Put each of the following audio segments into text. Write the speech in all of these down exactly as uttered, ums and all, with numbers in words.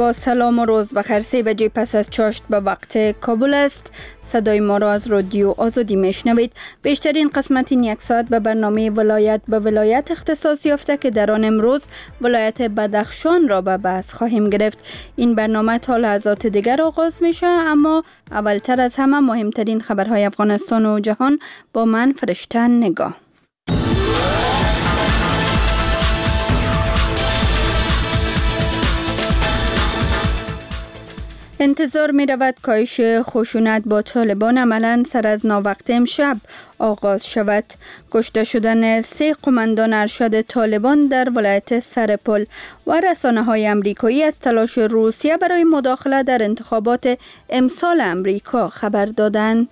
با سلام و روز بخیر. سه بجه پس از چاشت به وقت کابل است. صدای ما را از رادیو آزادی میشنوید. بیشترین قسمت این یک ساعت به برنامه ولایت به ولایت اختصاص یافته که در آن امروز ولایت بدخشان را به بحث خواهیم گرفت. این برنامه تا لحظات دیگر آغاز میشه، اما اولتر از همه مهمترین خبرهای افغانستان و جهان با من فرشته نگاه. انتظار می رود کاهش خشونت با طالبان عملاً سر از ناوقت امشب آغاز شود. کشته شدن سه قماندان ارشد طالبان در ولایت سرپل و رسانه‌های امریکایی از تلاش روسیه برای مداخله در انتخابات امسال امریکا خبر دادند.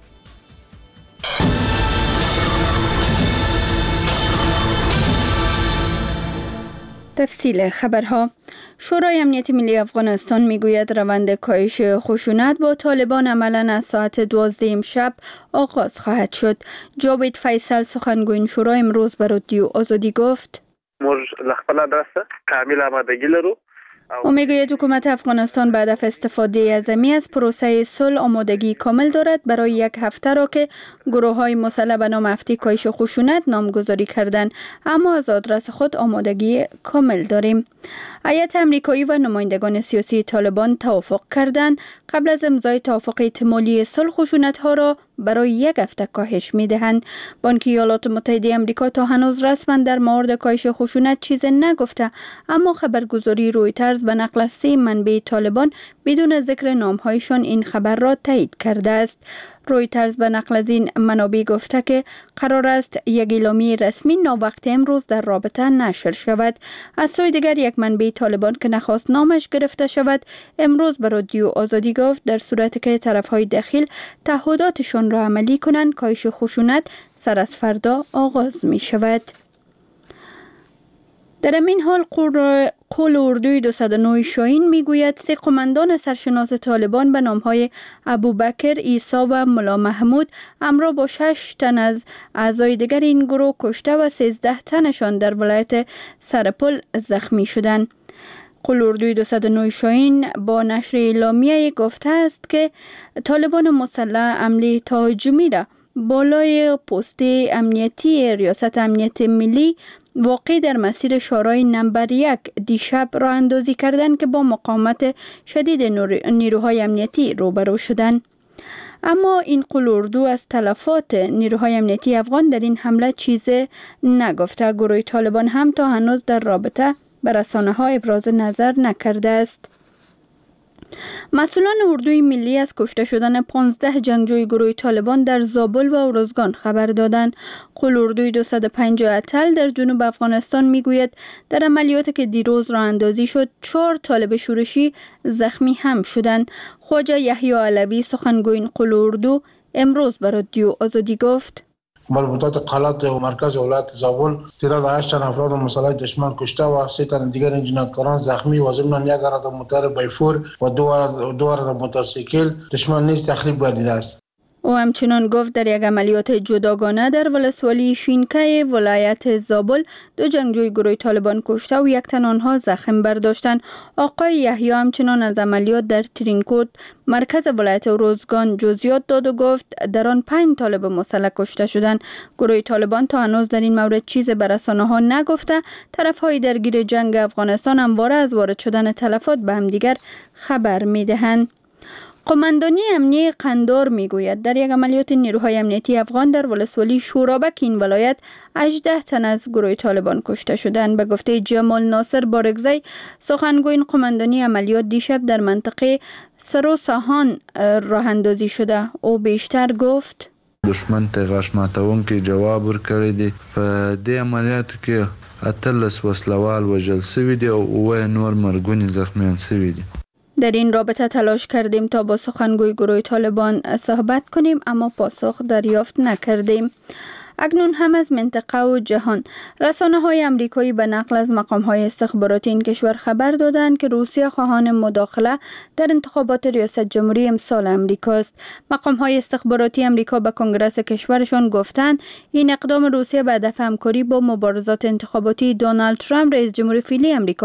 تفصیل خبرها. شورای امنیت ملی افغانستان میگوید روند کاهش خشونت با طالبان عملاً از ساعت دوازده امشب آغاز خواهد شد. جاوید فیصل سخنگوی شورا امروز به رادیو آزادی گفت: موږ له خپله داسه کامل آمادگی لرو. او میگوید حکومت افغانستان به هدف استفاده عظیمی از پروسه صلح آمادگی کامل دارد. برای یک هفته را که گروه های مسلح به نام هفته کاهش خشونت نامگذاری کردند، اما از آدرس خود آمادگی کامل داریم. هیئت امریکایی و نمایندگان سیاسی طالبان توافق کردند قبل از امضای توافق احتمالی صلح خشونت ها را برای یک هفته کاهش می دهند. بانک ایالات متحده آمریکا تا هنوز رسما در مورد کاهش خشونت چیزی نگفته، اما خبرگزاری رویترز به نقل از سه منبع طالبان بدون ذکر نامهایشان این خبر را تایید کرده است. رویترز به نقل از این منابع گفته که قرار است یک اعلامیه رسمی ناوقت امروز در رابطه نشر شود. از سوی دیگر یک منبع طالبان که نخواست نامش گرفته شود امروز به رادیو آزادی گفت در صورتی که طرفهای داخل تعهداتشان را عملی کنند کاهش خشونت سر از فردا آغاز می شود. در این حال قول اردوی دویست و نه شاهین میگوید سه قماندان سرشناس طالبان به نامهای ابوبکر، عیسی و ملا محمود همراه با شش تن از اعضای دیگر این گروه کشته و سیزده تنشان در ولایت سرپل زخمی شدند. قول اردوی دویست و نه شاهین با نشر اعلامیه گفته است که طالبان مسلح حمله تهاجمی را بالای پست امنیتی ریاست امنیت ملی واقع در مسیر شورای نمبر یک دیشب راه اندازی کردند که با مقاومت شدید نیروهای امنیتی روبرو شدند. اما این قول اردو از تلفات نیروهای امنیتی افغان در این حمله چیزی نگفته. گروه طالبان هم تا هنوز در رابطه به رسانه‌ها ابراز نظر نکرده است. مسئولان اردوی ملی از کشته شدن پانزده جنگجوی گروه طالبان در زابل و ارزگان خبر دادند. قول اردوی دویست و پنجاه اتل در جنوب افغانستان میگوید در عملیاتی که دیروز راه اندازی شد چهار طالب شورشی زخمی هم شدند. خواجه یحیی علوی سخنگوی قول اردو امروز به رادیو آزادی گفت: مربوطات قلات و مرکز ولایت زابل تعداد هشت تن افراد مسلح دشمن کشته و سه تن دیگر جنایتکاران زخمی و ضمن یک عرض موتر بایفور و دو عرض دو عرض موتورسیکل دشمن نیز تخریب گردیده است. او همچنان گفت در یک عملیات جداگانه در ولسوالی شینکه ولایت زابل دو جنگجوی گروه طالبان کشته و یک تن آنها زخم برداشتند. آقای یحیی همچنان از عملیات در ترینکوت مرکز ولایت روزگان جزئیات داد و گفت در آن پنج طالب مسلح کشته شدند. گروه طالبان تا هنوز در این مورد چیز به رسانه‌ها نگفته. طرف‌های درگیر جنگ افغانستان همواره از وارد شدن تلفات به همدیگر خبر می‌دهند. قماندانی امنیه قندار میگوید در یک عملیات نیروهای امنیتی افغان در ولسوالی شورابک این ولایت هجده تن از گروه طالبان کشته شدند. به گفته جمال ناصر بارگزی سخنگوی این قماندانی عملیات دیشب در منطقه سرو ساهان راه اندازی شده. او بیشتر گفت: دشمن ته غاښ ماتونکي جواب ورکړی دی. په دې عملیاتو کې اتلس وسلوال وژل شوي دي او اووه نور مرګوني زخمیان شوي دي. در این رابطه تلاش کردیم تا با سخنگوی گروه طالبان صحبت کنیم اما پاسخ دریافت نکردیم. اکنون هم از منطقه و جهان. رسانه‌های امریکایی به نقل از مقام‌های استخباراتی این کشور خبر دادند که روسیه خواهان مداخله در انتخابات ریاست جمهوری امسال امریکا است. مقام‌های استخباراتی امریکا به کنگره کشورشان گفتند این اقدام روسیه به هدف همکاری با مبارزات انتخاباتی دونالد ترامپ رئیس جمهور فعلی امریکا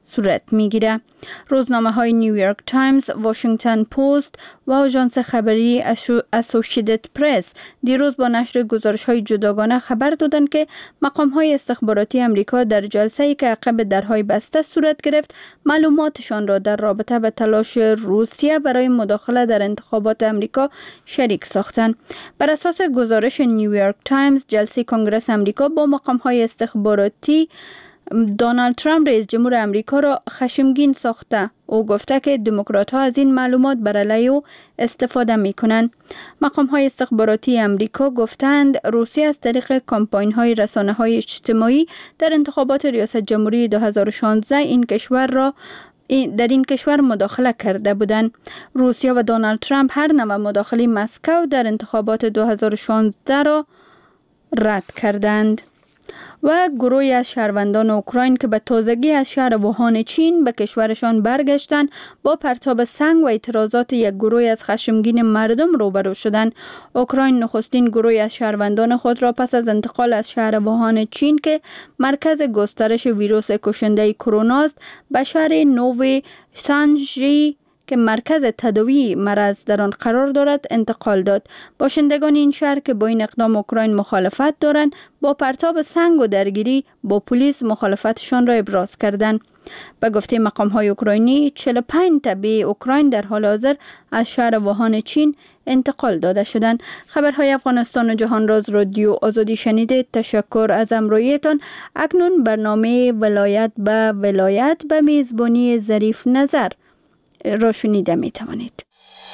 صورت میگیره. روزنامه های نیویورک تایمز، واشنگتن پست و آژانس خبری اسوسییتد پرس دیروز با نشر گزارش های جداگانه خبر دادند که مقام های استخباراتی امریکا در جلسه‌ای که عقب درهای بسته صورت گرفت معلوماتشان را در رابطه به تلاش روسیه برای مداخله در انتخابات امریکا شریک ساختند. بر اساس گزارش نیویورک تایمز، جلسه کنگره امریکا با مقام های استخباراتی دونالد ترامپ رئیس جمهور امریکا را خشمگین ساخته. او گفته که دموکرات ها از این معلومات بر علیه او استفاده می کنند. مقام های استخباراتی امریکا گفتند روسیه از طریق کمپاین های رسانه های اجتماعی در انتخابات ریاست جمهوری دو هزار و شانزده این کشور را در این کشور مداخله کرده بودند. روسیه و دونالد ترامپ هر نوع مداخله مسکو در انتخابات دو هزار و شانزده را رد کردند. و گروهی از شهروندان اوکراین که به تازگی از شهر ووهان چین به کشورشان برگشتند با پرتاب سنگ و اعتراضات یک گروه از خشمگین مردم روبرو شدند. اوکراین نخستین گروهی از شهروندان خود را پس از انتقال از شهر ووهان چین که مرکز گسترش ویروس کشنده کرونا است به شهر نوو سانژی که مرکز تداوی مرض در آن قرار دارد انتقال داد. باشندگان این شهر که با این اقدام اوکراین مخالفت دارند با پرتاب سنگ و درگیری با پلیس مخالفتشان را ابراز کردند. به گفته مقام های اوکراینی چهل و پنج طبیعی اوکراین در حال حاضر از شهر ووهان چین انتقال داده شدند. خبرهای افغانستان و جهان راز رادیو آزادی شنیده. تشکر از همراهیتان. اکنون برنامه ولایت به ولایت به میزبانی ظریف نظر را شنیده می توانید.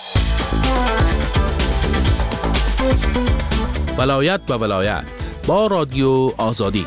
ولایت به ولایت با رادیو آزادی.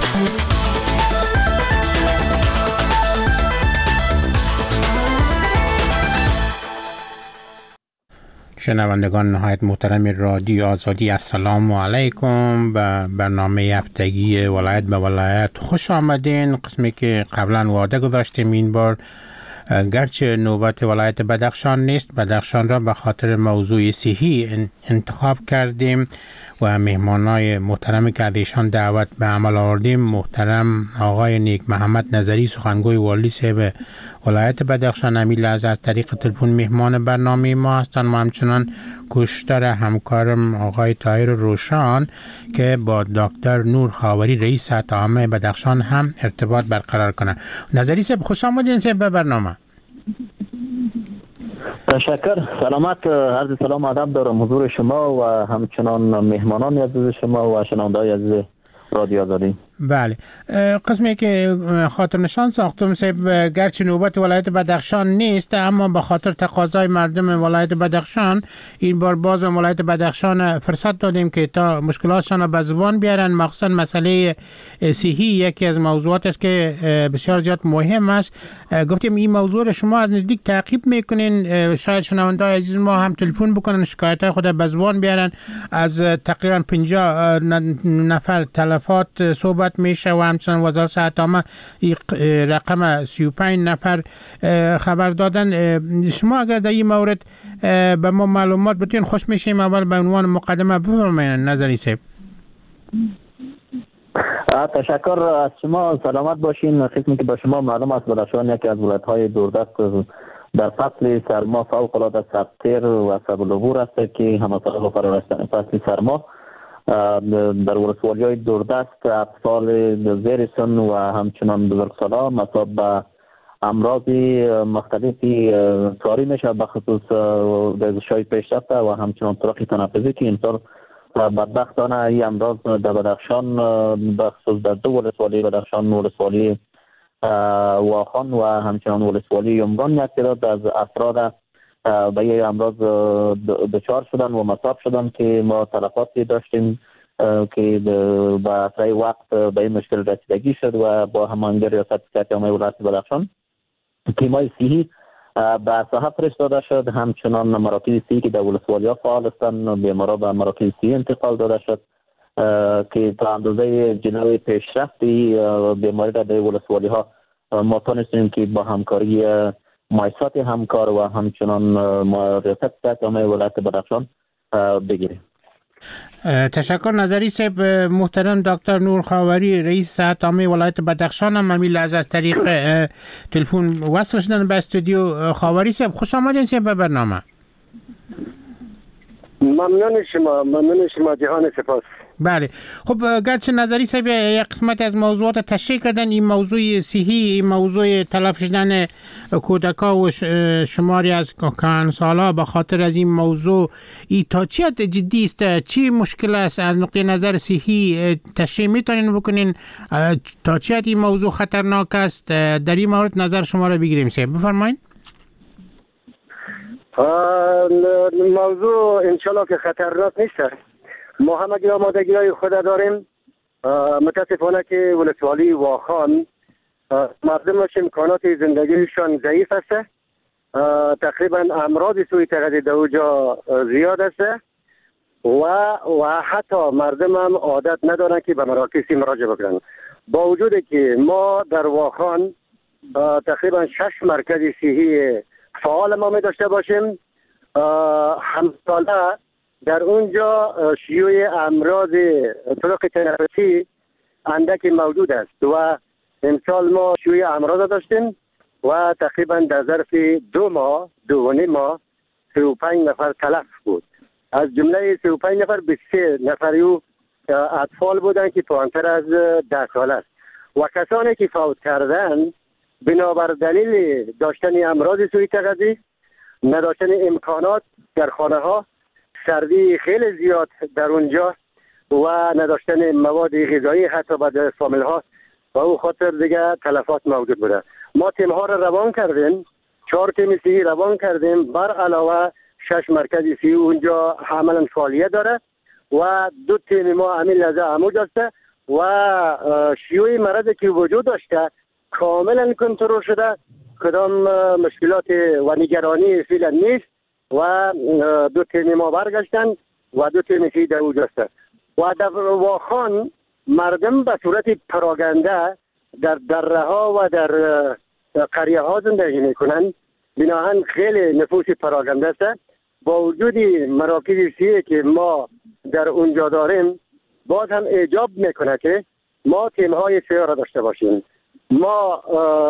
شنوندگان نهایت محترم رادیو آزادی، السلام علیکم. به برنامه هفتگی ولایت به ولایت خوش آمدین. قسمی که قبلا وعده گذاشتیم این بار گرچه نوبت ولایت بدخشان نیست، بدخشان را به خاطر موضوع صحی انتخاب کردیم و مهمانای محترمی که از ایشان دعوت به عمل آوردیم، محترم آقای نیک محمد نظری سخنگوی والی صاحب ولایت بدخشان، همین لحظه از طریق تلفن مهمان برنامه ما هستند. ما همچنان کوشش همکارم آقای طاهر روشان که با دکتر نور خاوری رئیس هیئت عامه بدخشان هم ارتباط برقرار کنه. نظری صاحب خوش آمدین صاحب به برنامه. تشکر. سلامت. عرض سلام ادب دارم حضور شما و همچنان مهمانان عزیز شما و شنونده‌های عزیز رادیو آزادی. بله، قسمی که خاطر نشان ساختم صاحب، گرچه نوبت ولایت بدخشان نیست اما به خاطر تقاضای مردم ولایت بدخشان این بار باز ولایت بدخشان فرصت دادیم که تا مشکلاتشان را به زبان بیارن. مخصوصا مسئله صحی یکی از موضوعات است که بسیار زیاد مهم است. گفتیم این موضوع را شما از نزدیک تعقیب میکنین، شاید شنونده‌های عزیز ما هم تلفن بکنن شکایت‌های خود به زبان بیارن. از تقریبا پنجاه نفر تلفات صحبت میشه و همچنان وزارت صحت عامه رقم سی و پنج نفر خبر دادن. شما اگر در این مورد به ما معلومات بتین خوش میشیم. اول به عنوان مقدمه بفرمایید نظری صاحب. تشکر از شما. سلامت باشین. قسمی که به شما معلوم است بدخشان یکی از ولایت‌های دوردست در فصل سرما فوق‌العاده سخت‌تر و سبک‌العبور است که همسال با فرا رسیدن فصل سرما در ولسوالی‌های دوردست اطفال زیر سن و همچنان بزرگسالان مصاب به امراض مختلفی ساری میشه، به خصوص گزش‌های پیشرفته و همچنان طرق تنفسی که امسال بدبختانه این امراض در بدخشان به خصوص در دو ولسوالی بدخشان، ولسوالی واخان و همچنان ولسوالی یمگان، یک تعداد از افراد به این امراض دچار شدن و مصاب شدن که ما تلفاتی داشتیم که به اسرع وقت به این مشکل رسیدگی شد و با هماهنگی ریاست صحت عامه ولایت بدخشان تیم‌های صحی به ساحه فرستاده شد. همچنان مراکز صحی که در ولسوالی‌ها فعال هستند بیمارا به مراکز صحی انتقال داده شد که تا اندازه جنوی پیشرفتی بیماری را در ولسوالی‌ها ما تونستیم که با همکاری مؤسسات همکار و همچنان ریاست صحت عامه ولایت بدخشان بگیریم. تشکر. نظری صاحب محترم دکتر نور خاوری رئیس صحت عامه ولایت بدخشان هم امی لحظه از طریق تلفن وصل شدن به استودیو. خاوری صاحب خوش آمدین صاحب به برنامه. ممنون شما ممنون شما جهان سپاس. بله خب گرچه نظری صاحب یک قسمت از موضوعات تشریح کردن، این موضوع صحی، این موضوع تلف شدن کودکا و شماری از کهنسالا به خاطر از این موضوع ای تا چی حد جدی است، چی مشکل است از نقطه نظر صحی تشریح میتونین بکنین، تا چی حد این موضوع خطرناک است؟ در این مورد نظر شما را بگیریم صاحب بفرمایید. موضوع انشالله که خطرناک نیست. ما همگی آمادگی های خود داریم. متاسفانه که ولسوالی واخان مردمش امکانات زندگیشان ضعیف است. تقریبا امراض سوی تغذیه در اونجا زیاد است و و حتی مردم هم عادت ندارن که به مراکزی مراجعه بکنن. با وجود که ما در واخان تقریبا شش مرکز صحی فعال ما می داشته باشیم، همساله در اونجا شیوع امراض طرق تنفسی اندکی موجود است و امسال ما شیوع امراض داشتیم و تقریبا در ظرف دو ماه دو و نیم ماه سی و پنج نفر تلف بود. از جمله سی و پنج نفر بیست و سه نفریو اطفال بودند که پایین‌تر از ده سال است و کسانی که فوت کردند بنابر دلیل داشتن امراض سوی تغذیه، نداشتن امکانات در خانه ها، سردی خیلی زیاد در اونجا و نداشتن مواد غذایی حتی به فامیل ها و او خاطر دیگه تلفات موجود بوده. ما تیم ها را روان کردیم، چهار تیم صحی روان کردیم، بر علاوه شش مرکز صحی اونجا عملا فعالیت داره و دو تیم ما همین لحظه عمود است و شیوع مرضی که وجود داشته کاملا کنترل شده. کدام مشکلات و نگرانی فعلا نیست و دو تیم ما برگشتن و دو تیم صحی در وجود است و در واخان مردم به صورت پراگنده در دره ها و در قریه ها زندگی میکنن، بناهن خیلی نفوس پراگنده است. با وجود مراکز صحی که ما در اونجا داریم باز هم ایجاب میکنه که ما تیم های سیاره داشته باشیم. ما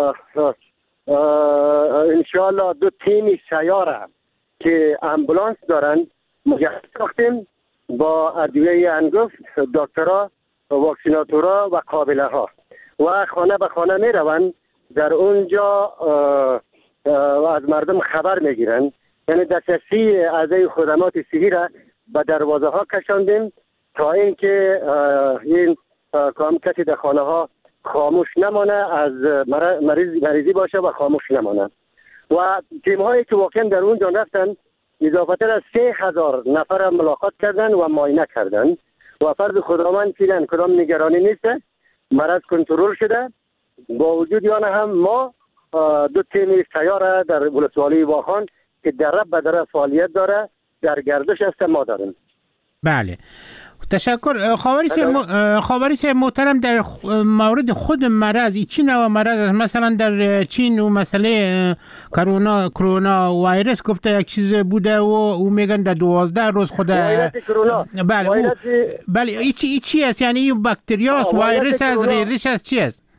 انشاءالله دو تیم سیاره که امبولانس دارن مجهز ساختیم با ادویه انگفت، دکترها، واکسیناتورها و قابله ها و خانه به خانه می روند. در اونجا از مردم خبر می گیرن. یعنی دسترسی اعضای خدمات صحی را به دروازه ها کشاندیم تا اینکه این کام کسی در خانه ها خاموش نمانه، از مریض مریضی باشه و خاموش نمانه. و تیم هایی که واقعا در اونجا رفتن اضافه از سه هزار نفر ملاقات کردن و معاینه کردن و فرض خداوند فعلا کدام نگرانی نیست، مرض کنترل شده. با وجود آن هم ما دو تیم سیاره در ولسوالی واخان که در به در فعالیت داره در گردش است ما داریم. بله تشکر. خاوری صاحب خاوری صاحب محترم، در مورد خود مرض چی نوع مرض است؟ مثلا در چین و مسئله کرونا کرونا ویروس گفته یک چیز بوده و او میگن در دوازده روز خود ویروس کرونا. بله او... بله ای چی ای چی است؟ یعنی این باکتریاس ویروس از ریزش است چی است؟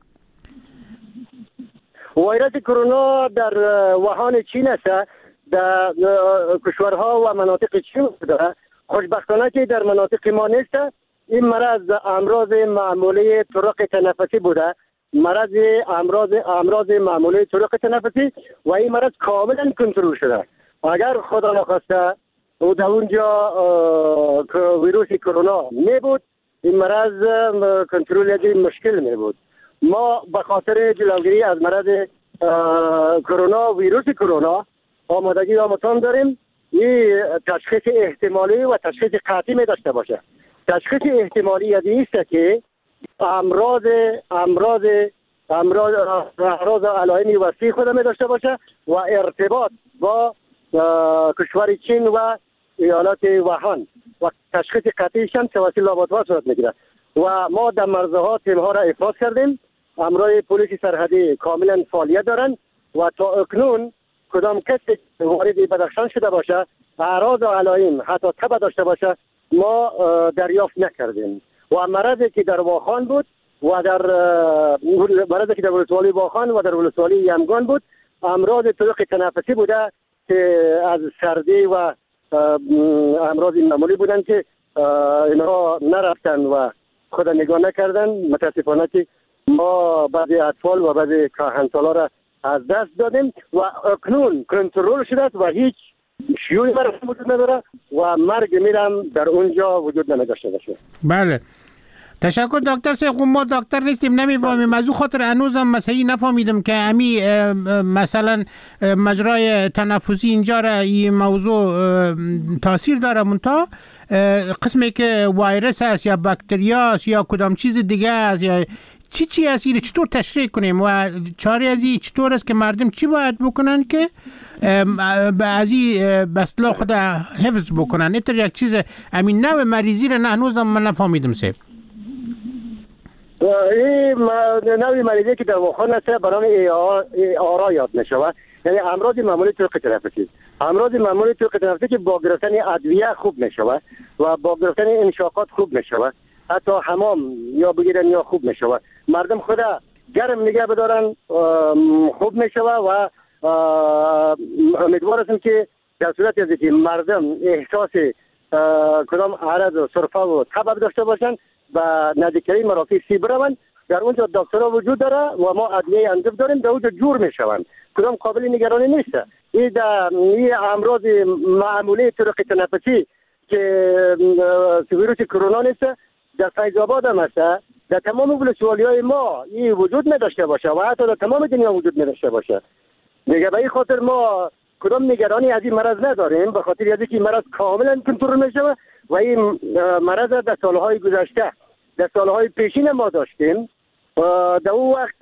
ویروس کرونا در ووهان چین است، در کشورها و مناطق چین داره. خوشبختانه که در مناطق ما نیست. این مرض امراض معمولی طرق تنفسی بوده، مرض امراض امراض معمولی طرق تنفسی و این مرض کاملا کنترل شده. اگر خدا نخواسته او در اونجا ویروس کرونا نبود، این مرض کنترل یه مشکل می بود. ما به خاطر جلوگیری از مرض کرونا ویروس کرونا آمادگی آماتان داریم. این تشخیص احتمالی و تشخیص قطعی می داشته باشه. تشخیص احتمالی یعنی است که امراض امراض امراض امراض علائمی وسیع خود می داشته باشه و ارتباط با کشور چین و ایالات ووهان و تشخیص قطعیش هم توسط لابراتوار صورت میگیره و ما در مرزها تیم ها را افراز کردیم. امرای پلیس سرحدی کاملا فعالیت دارند و تا اکنون کدام کسی وارد بدخشان شده باشه، اعراض و علائم حتی تب داشته باشه، ما دریافت نکردیم و مرضی که در واخان بود و در مرضی که در ولسوالی واخان و در ولسوالی یمگان بود امراض طرق تنفسی بوده که از سردی و امراض معمولی بودن که اینها نرفتن و خود نگاه نکردن. متاسفانه که ما بعضی اطفال و بعضی کهنسالا را از دست دادیم و اکنون کنترل شده و هیچ شیوعی مرض وجود نداره و مرگ میرم در اونجا وجود نمیداشته باشه. بله تشکر دکتر صاحب. ما دکتر نیستیم نمیفهمیم، از او خاطر هنوزم مسئله نفهمیدم که امی مثلا مجرای تنفسی اینجا را این موضوع تاثیر داره، منتها قسمی که ویروس است یا باکتریاست یا کدام چیز دیگه است یا چی چی است اینو چطور تشریح کنیم و چاره از این چطور است که مردم چی باید بکنن که از این به اصطلاح خود حفظ بکنن؟ اینطور یک چیز همین نوع مریضی را نه هنوزم من نفهمیدم صاحب. این نوع مریضی که در واخان است برای آرا یاد نشود، یعنی امراض معمولی طرق تنفسی. امراض معمولی طرق تنفسی که با گرفتن ادویه خوب نشود و با گرفتن انشاقات خوب نشود، حتی حمام یا بگیرن یا خوب نشود. مردم خدا گرم نگه بدارن خوب نشود و امیدوار هستم که در صورت از که مردم احساس کدام عرض و صرفه و تب داشته باشن و نزدیکترین مراکز سی بروند، در اونجا دکترها وجود داره و ما ادویه اندف داریم، در اونجا جور میشوند. کدام قابل نگرانی نیست. این در این امراض معمولی طرق تنفسی که ویروس کرونا نیست، در فیض آباد هم است، در تمام ولسوالی های ما این وجود نداشته باشه و حتی در تمام دنیا وجود نداشته باشه. دیگه به این خاطر ما کدام نگرانی از این مرض نداریم، به خاطر از اینکه مرض کاملا کنترل میشه و این مرض در سالهای گذشته در سالهای پیشین ما داشتیم. در اون وقت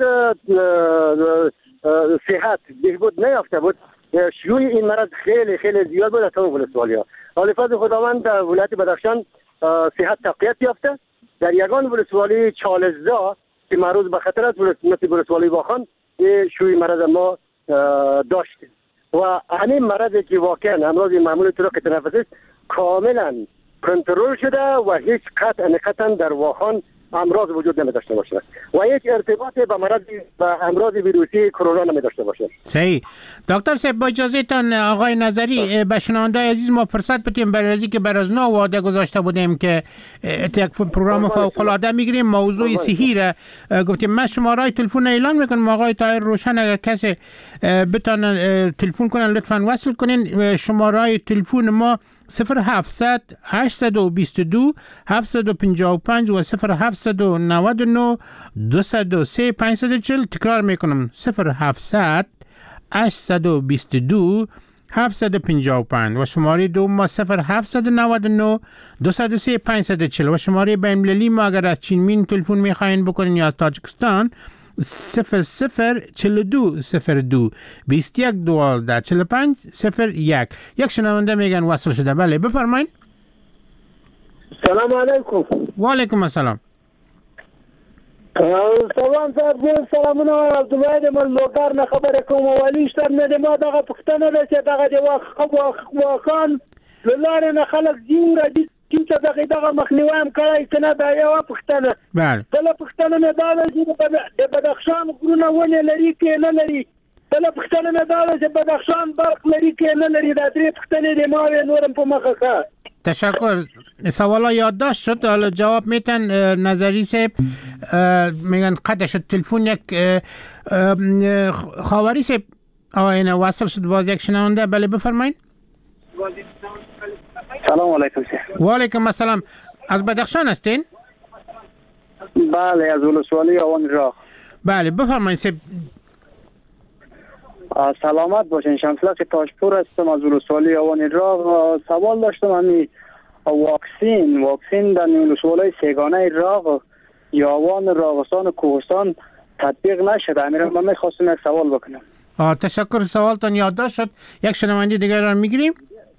صحت بهبود نیافته بود، شیوع این مرض خیلی خیلی زیاد بود در تمام ولسوالی ها. حال فضل خداوند در ولایت بدخشان صحت تقویت یافته. در یگان ولسوالی چالزدا که معروض به خطر است مثل ولسوالی واخان شیوع مرض ما داشتیم و همین مرضی که واقعا امراض معمولی طرق تنفسی کاملا کنترل شده و هیچ قطع نقطعا در واخان امراض وجود نمی داشته باشه و هیچ ارتباطی به مرض و امراض ویروسی کرونا نمی داشته باشه. صحیح. دکتر صاحب با اجازه تان آقای نظری به شنونده عزیز ما فرصت بدیم برای از اینکه بر از نو وعده گذاشته بودیم که یک پروگرام فوق العاده میگیریم موضوع صحی را گفتیم. من شماره تلفن اعلان میکنم آقای طاهر روشن، اگر کسی بتونن تلفن کنن لطفا وصل کنین. شماره تلفن ما صفر هفتصد هشتصد و بیست و دو هفتصد و پنجاه و پنج و صفر هفتصد و نود و نه دویست و سه پانصد و چهل. تکرار میکنم صفر هفتصد هشتصد و بیست و دو هفتصد و پنجاه و پنج و شماره دوم ما صفر هفتصد و نود و نه دویست و سه پانصد و چهل و شماره بین المللی ما اگر از چین مین تلفن میخواین بکنین یا از تاجیکستان صفر صفر چهل و دو صفر دو بیست و یک دوازده چهل و پنج صفر یک. یک شنونده میگن وصل شده. بله بفرمایید. سلام علیکم. و علیکم السلام. سلام صاحب سلامونه عبدالله من لوکار نه خبره کوم ولی شتر نه ما دغه پښتنه ده چې دغه د واخان لاره نه خلک جوړ دي چې دغه دغه مخنیوي هم کوي کنه دا یو پښتنه. بله بل پښتنه نه دا چې د بدخشان غرونه ونه لري کې نه لري. بل پښتنه نه دا چې بدخشان برق لري کې نه لري. دا درې پښتنې د ما نورم په مخه کا. تشکر. سوالا یادداشت شد. حالا جواب میتن نظری صاحب میگن قطع شد تلفن. یک خاوری صاحب آینه وصل شد باز یک شنونده. بله بفرمایید. سلام علیکم. و علیکم السلام. از بدخشان هستین؟ بله از ولسوالی آوان راه. بله بفرمایید صاحب. سلامت باشین. شمسلک تاشپور هستم از ولسوالی آوان راه. سوال داشتم همی واکسین واکسین در ولسوالی سیگانه راغ یاوان راغستان و کوهستان تطبیق نشده. امیرم من میخواستم یک سوال بکنم. آه تشکر. سوالتان یادداشت شد. یک شنونده دیگر را میگیریم.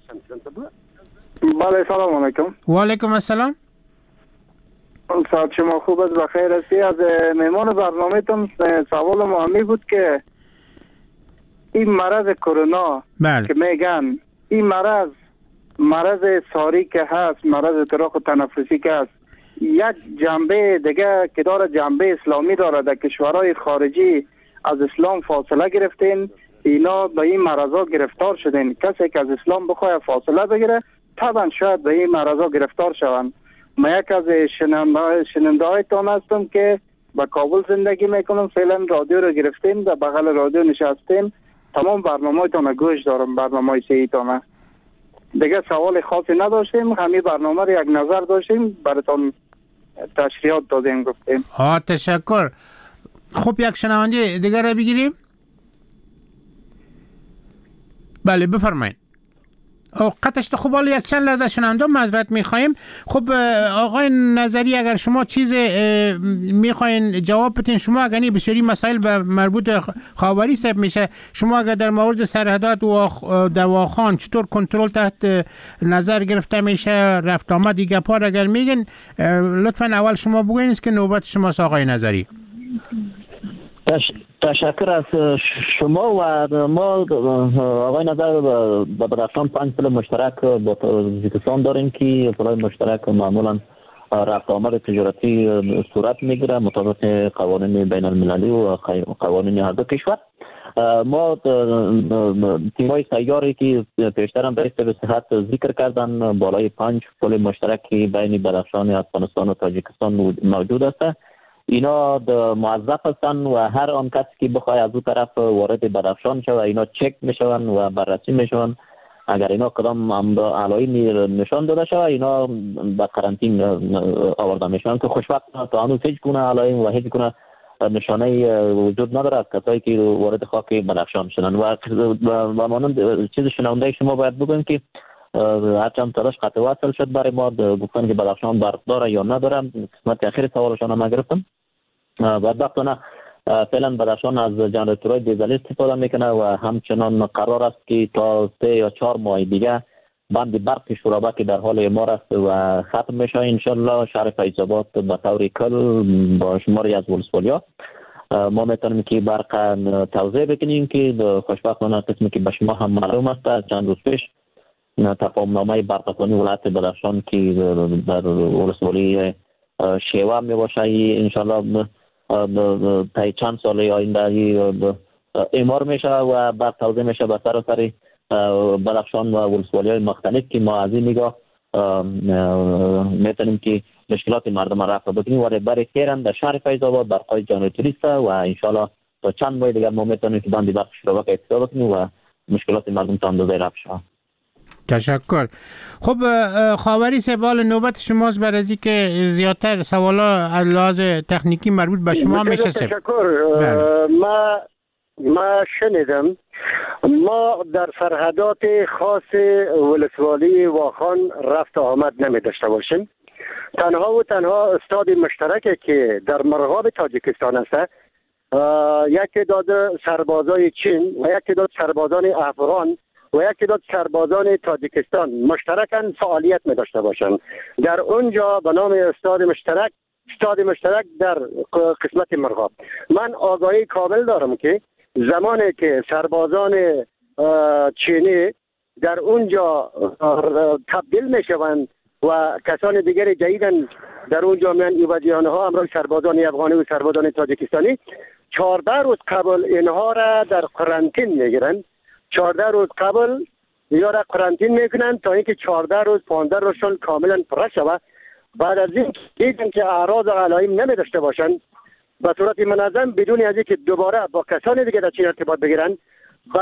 بله سلام علیکم. و علیکم السلام. صاحب شما خوب است بخیر هستی؟ از مهمان برنامه‌تون سوال مهمی بود که این مرض کرونا بله. که میگن این مرض مرض ساری که هست، مرض اضطراب تنفسی که هست، یک جنبه دیگه که داره جنبه اسلامی داره. در کشورهای خارجی از اسلام فاصله گرفتین، اینا به این مرضا گرفتار شدین. کسی که از اسلام بخواه فاصله بگیره طبعا شاید به این مرضا گرفتار شوند. من یک از شننده هایتان هستم که به کابل زندگی میکنم. فعلا رادیو رو گرفتیم، در بغل رادیو نشستیم، تمام برنامه هایتان گوش دارم، برنامه های سیتانه. دیگه سوال خاصی نداشتیم، همین برنامه رو یک نظر داشتیم براتون تشریحات دادیم گفتیم. ها تشکر. خب یک شنونده دیگر رو بگیریم. بله بفرمایید. قطعش خوب، حالا یک چند لحظه شنونده معذرت میخوایم. خب آقای نظری، اگر شما چیز میخواین جواب بدین، شما اگر بسیاری مسائل به مربوط خاوری صاحب میشه، شما اگر در مورد سرحدات و دواخان چطور کنترل تحت نظر گرفته میشه، رفت آمد دیگه پار اگر میگن لطفا اول شما بگوین که نوبت شماست آقای نظری. تشکر از شما و ما آقای نظر با بدخشان پنج پل مشترک با تاجیکستان داریم که پلای مشترک معمولا رفت آمد تجارتی صورت میگیره مطابق قوانین بین المللی و قوانین هر دو کشور. ما تیمای سیاری که پیشتر هم در به صحت ذکر کردن، بالای پنج پل مشترکی بین بدخشان، افغانستان و تاجیکستان موجود است. اینا موظف هستن و هر آن کسی که بخواد از اون طرف وارد بدخشان شود اینا چک میشون و بررسی میشون. اگر اینا کدام علائمی نشان داده شود اینا به قرنطین آورده میشون که خوشبختانه تا هنوز هیچ گونه علائم و هیچ گونه نشانه وجود نداره از کسایی که وارد خاک بدخشان شدن. و و مانند چیز شنونده شما باید بگویم که هرچند تلاش قطع وصل شد برای ما گفتن که بدخشان برق داره یا نداره. قسمت اخیر سوالشان هم گرفتم. بدبختانه فعلا بدخشان از جنراتورهای دیزلی استفاده میکنه و همچنان قرار است که تا سه یا چهار ماه دیگه بند برق شورابه که در حال اعمار است و ختم میشه انشالله. شهر فیض‌آباد به طور کل با شماری از ولسوالی‌ها ما میتونیم که برق توزیع بکنیم که خوشبختانه قسمی که به شما هم معلوم است چند روز پیش تفاهم نامه برقراری ولایت بدخشان که در ولسوالی شیوه می باشه انشالله تا چند سال آینده اعمار میشه و برق توزیع میشه به سراسر بدخشان و ولسوالی های مختلف که ما از این نگاه میتونیم که مشکلات مردم را رفع بکنیم. و برای خیرم در شهر فیض‌آباد برقای جنراتوری است و انشالله تا چند ماه دیگر ما میتونیم که بند برق شورابه استفاده بکنیم و مشکلات مردم تا اندازه رفع شود. تشکر. خب خاوری سوال نوبت شماست برای از که زیادتر سوالا از لحاظ تکنیکی مربوط به شما میشه. تشکر. ما ما شنیدم ما در سرحدات خاص ولسوالی واخان رفت آمد نمی داشته باشیم. تنها و تنها استاد مشترکی که در مرغاب تاجیکستان است، یک تعداد سربازای چین و یک تعداد سربازان افغان و یک تعداد سربازان تاجیکستان مشترکاً فعالیت می داشته باشند. در اونجا به نام استاد مشترک استاد مشترک در قسمت مرغاب. من آگاهی کامل دارم که زمانی که سربازان چینی در اونجا تبدیل می شوند و کسان دیگر جدیدن در اونجا میان ایوادیانه ها امروز سربازان افغانی و سربازان تاجیکستانی چهارده روز قبل اینها را در قرنطین میگیرند. چهارده روز قبل یا را قرنطین میکنن تا اینکه چهارده روز پانزده روزشون کاملا پر شود. بعد از این دیدن که اعراض و علائم نمی داشته باشند به صورت منظم بدون از اینکه دوباره با کسان دیگه در چین ارتباط بگیرن و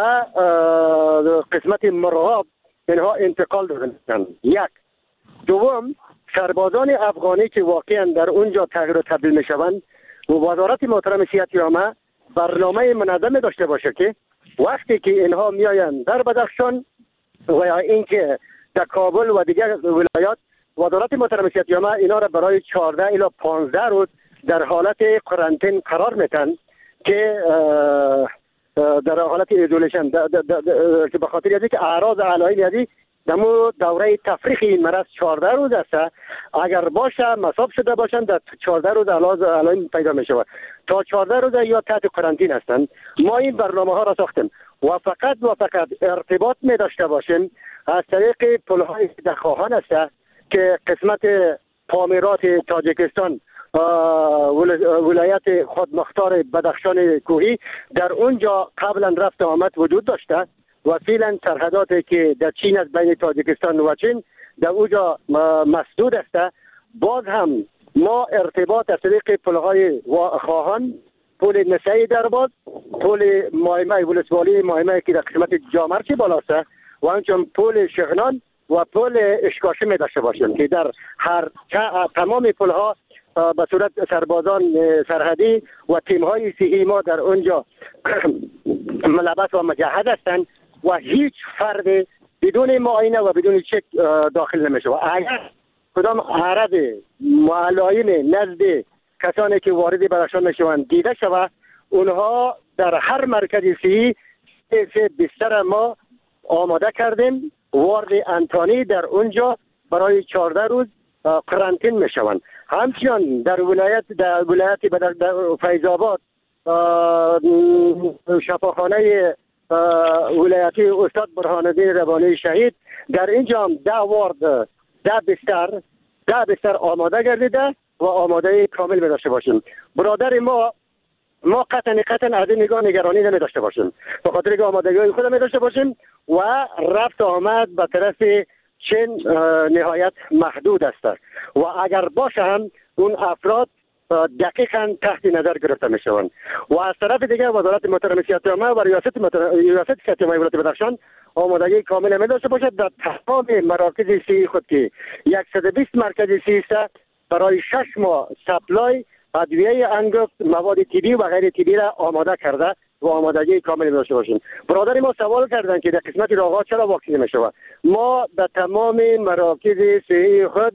قسمت مرغاب اینها انتقال دادن. یک دوم سربازان افغانی که واقعا در اونجا تغییر و تبدیل میشوند و وزارت محترم صحت عامه برنامه منظم داشته باشه که وقتی که اینها میآیند در بدخشان و یا اینکه در کابل و دیگر ولایات وزارت محترم صحت عامه اینا را برای چهارده الی پانزده روز در حالت قرنطین قرار میتن که در حالت ایزولیشن که به خاطر اینکه اعراض علائم یعنی دمو دوره تفریح این مرض چهارده روز است. اگر باشه مصاب شده باشن در چهارده روز علاج علائم پیدا می شود. تا چهارده روز یا تحت قرنطین هستند. ما این برنامه ها را ساختیم. و فقط و فقط ارتباط می داشته باشیم از طریق پل‌های دخواهان است که قسمت پامیرات تاجیکستان ولایت خودمختار بدخشان کوهی در اونجا قبلا رفت آمد وجود داشته و فعلا سرحداتی که در چین از بین تاجیکستان و چین در اونجا مسدود است. باز هم ما ارتباط از طریق پل‌های خواهان، پل نسعی درباز، پل مایمه ولسوالی مایمه که در قسمت جامرچی بالاست و همچنین پل شغنان و پل اشکاشه می داشته باشیم که در هر تمام پل‌ها به صورت سربازان سرحدی و تیم‌های صحی ما در اونجا ملبس و مجهز هستند و هیچ فرد بدون معاینه و بدون چک داخل نمیشه. و اگر کدام عرض معلایم نزد کسانی که وارد بدخشان میشوند دیده شود، اونها در هر مرکز صحی سه بستر ما آماده کردیم وارد انتانی در اونجا برای چهارده روز قرنطین میشوند. همچنین در ولایت در ولایت فیض آباد شفاخانه ولایتی استاد برهان الدین ربانی شهید در اینجا هم ده وارد ده بستر ده بستر آماده گردیده و آماده کامل می داشته باشیم. برادر ما ما قطعا قطعا از این نگاه نگرانی نمی داشته باشیم، به خاطر که آمادگی خود می داشته باشیم و رفت آمد به طرف چین نهایت محدود است و اگر باشه هم اون افراد دقیقاً تحت نظر گرفته می شوند. و از طرف دیگه وزارت محترم سیاست عامه و ریاست ریاست سیاست عامه ولایت بدخشان آمادگی کامل می داشته باشد در تمام مراکز صحی خود که صد و بیست مرکز صحی است برای شش ماه سپلای ادویه انگفت، مواد طبی و غیر طبی را آماده کرده و آمادگی کامل داشته باشیم. برادر ما سوال کردن که در قسمت راه‌ها چرا واکسینه میشود. ما در تمام مراکز صحی خود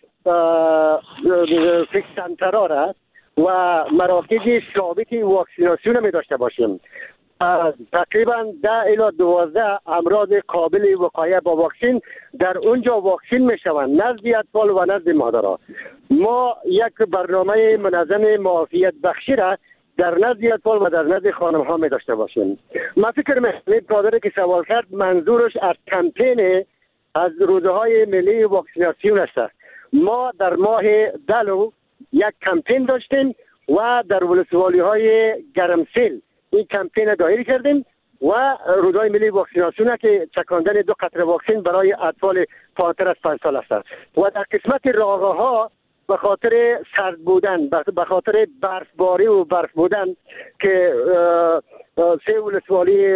فیکس سنترها را و مراکز ثابت واکسیناسیون می داشته باشیم. تقریبا ده الی دوازده امراض قابل وقایه با واکسین در اونجا واکسین می شوند نزد اطفال و نزد مادرها. ما یک برنامه منظم معافیت بخشی را در نزد اطفال و در نزد خانم ها می داشته باشیم. من فکر می‌کنم برادری که سوال کرد منظورش از کمپین از روزه های ملی واکسیناسیون است. ما در ماه دلو یک کمپین داشتیم و در ولسوالی های گرمسیل این کمپین دایر کردیم و روزهای ملی واکسیناسیون که چکاندن دو قطره واکسین برای اطفال پایین‌تر از پنج سال است. و در قسمت راه‌ها به خاطر سرد بودن، به خاطر برفباری و برف بودن که سه ولسوالی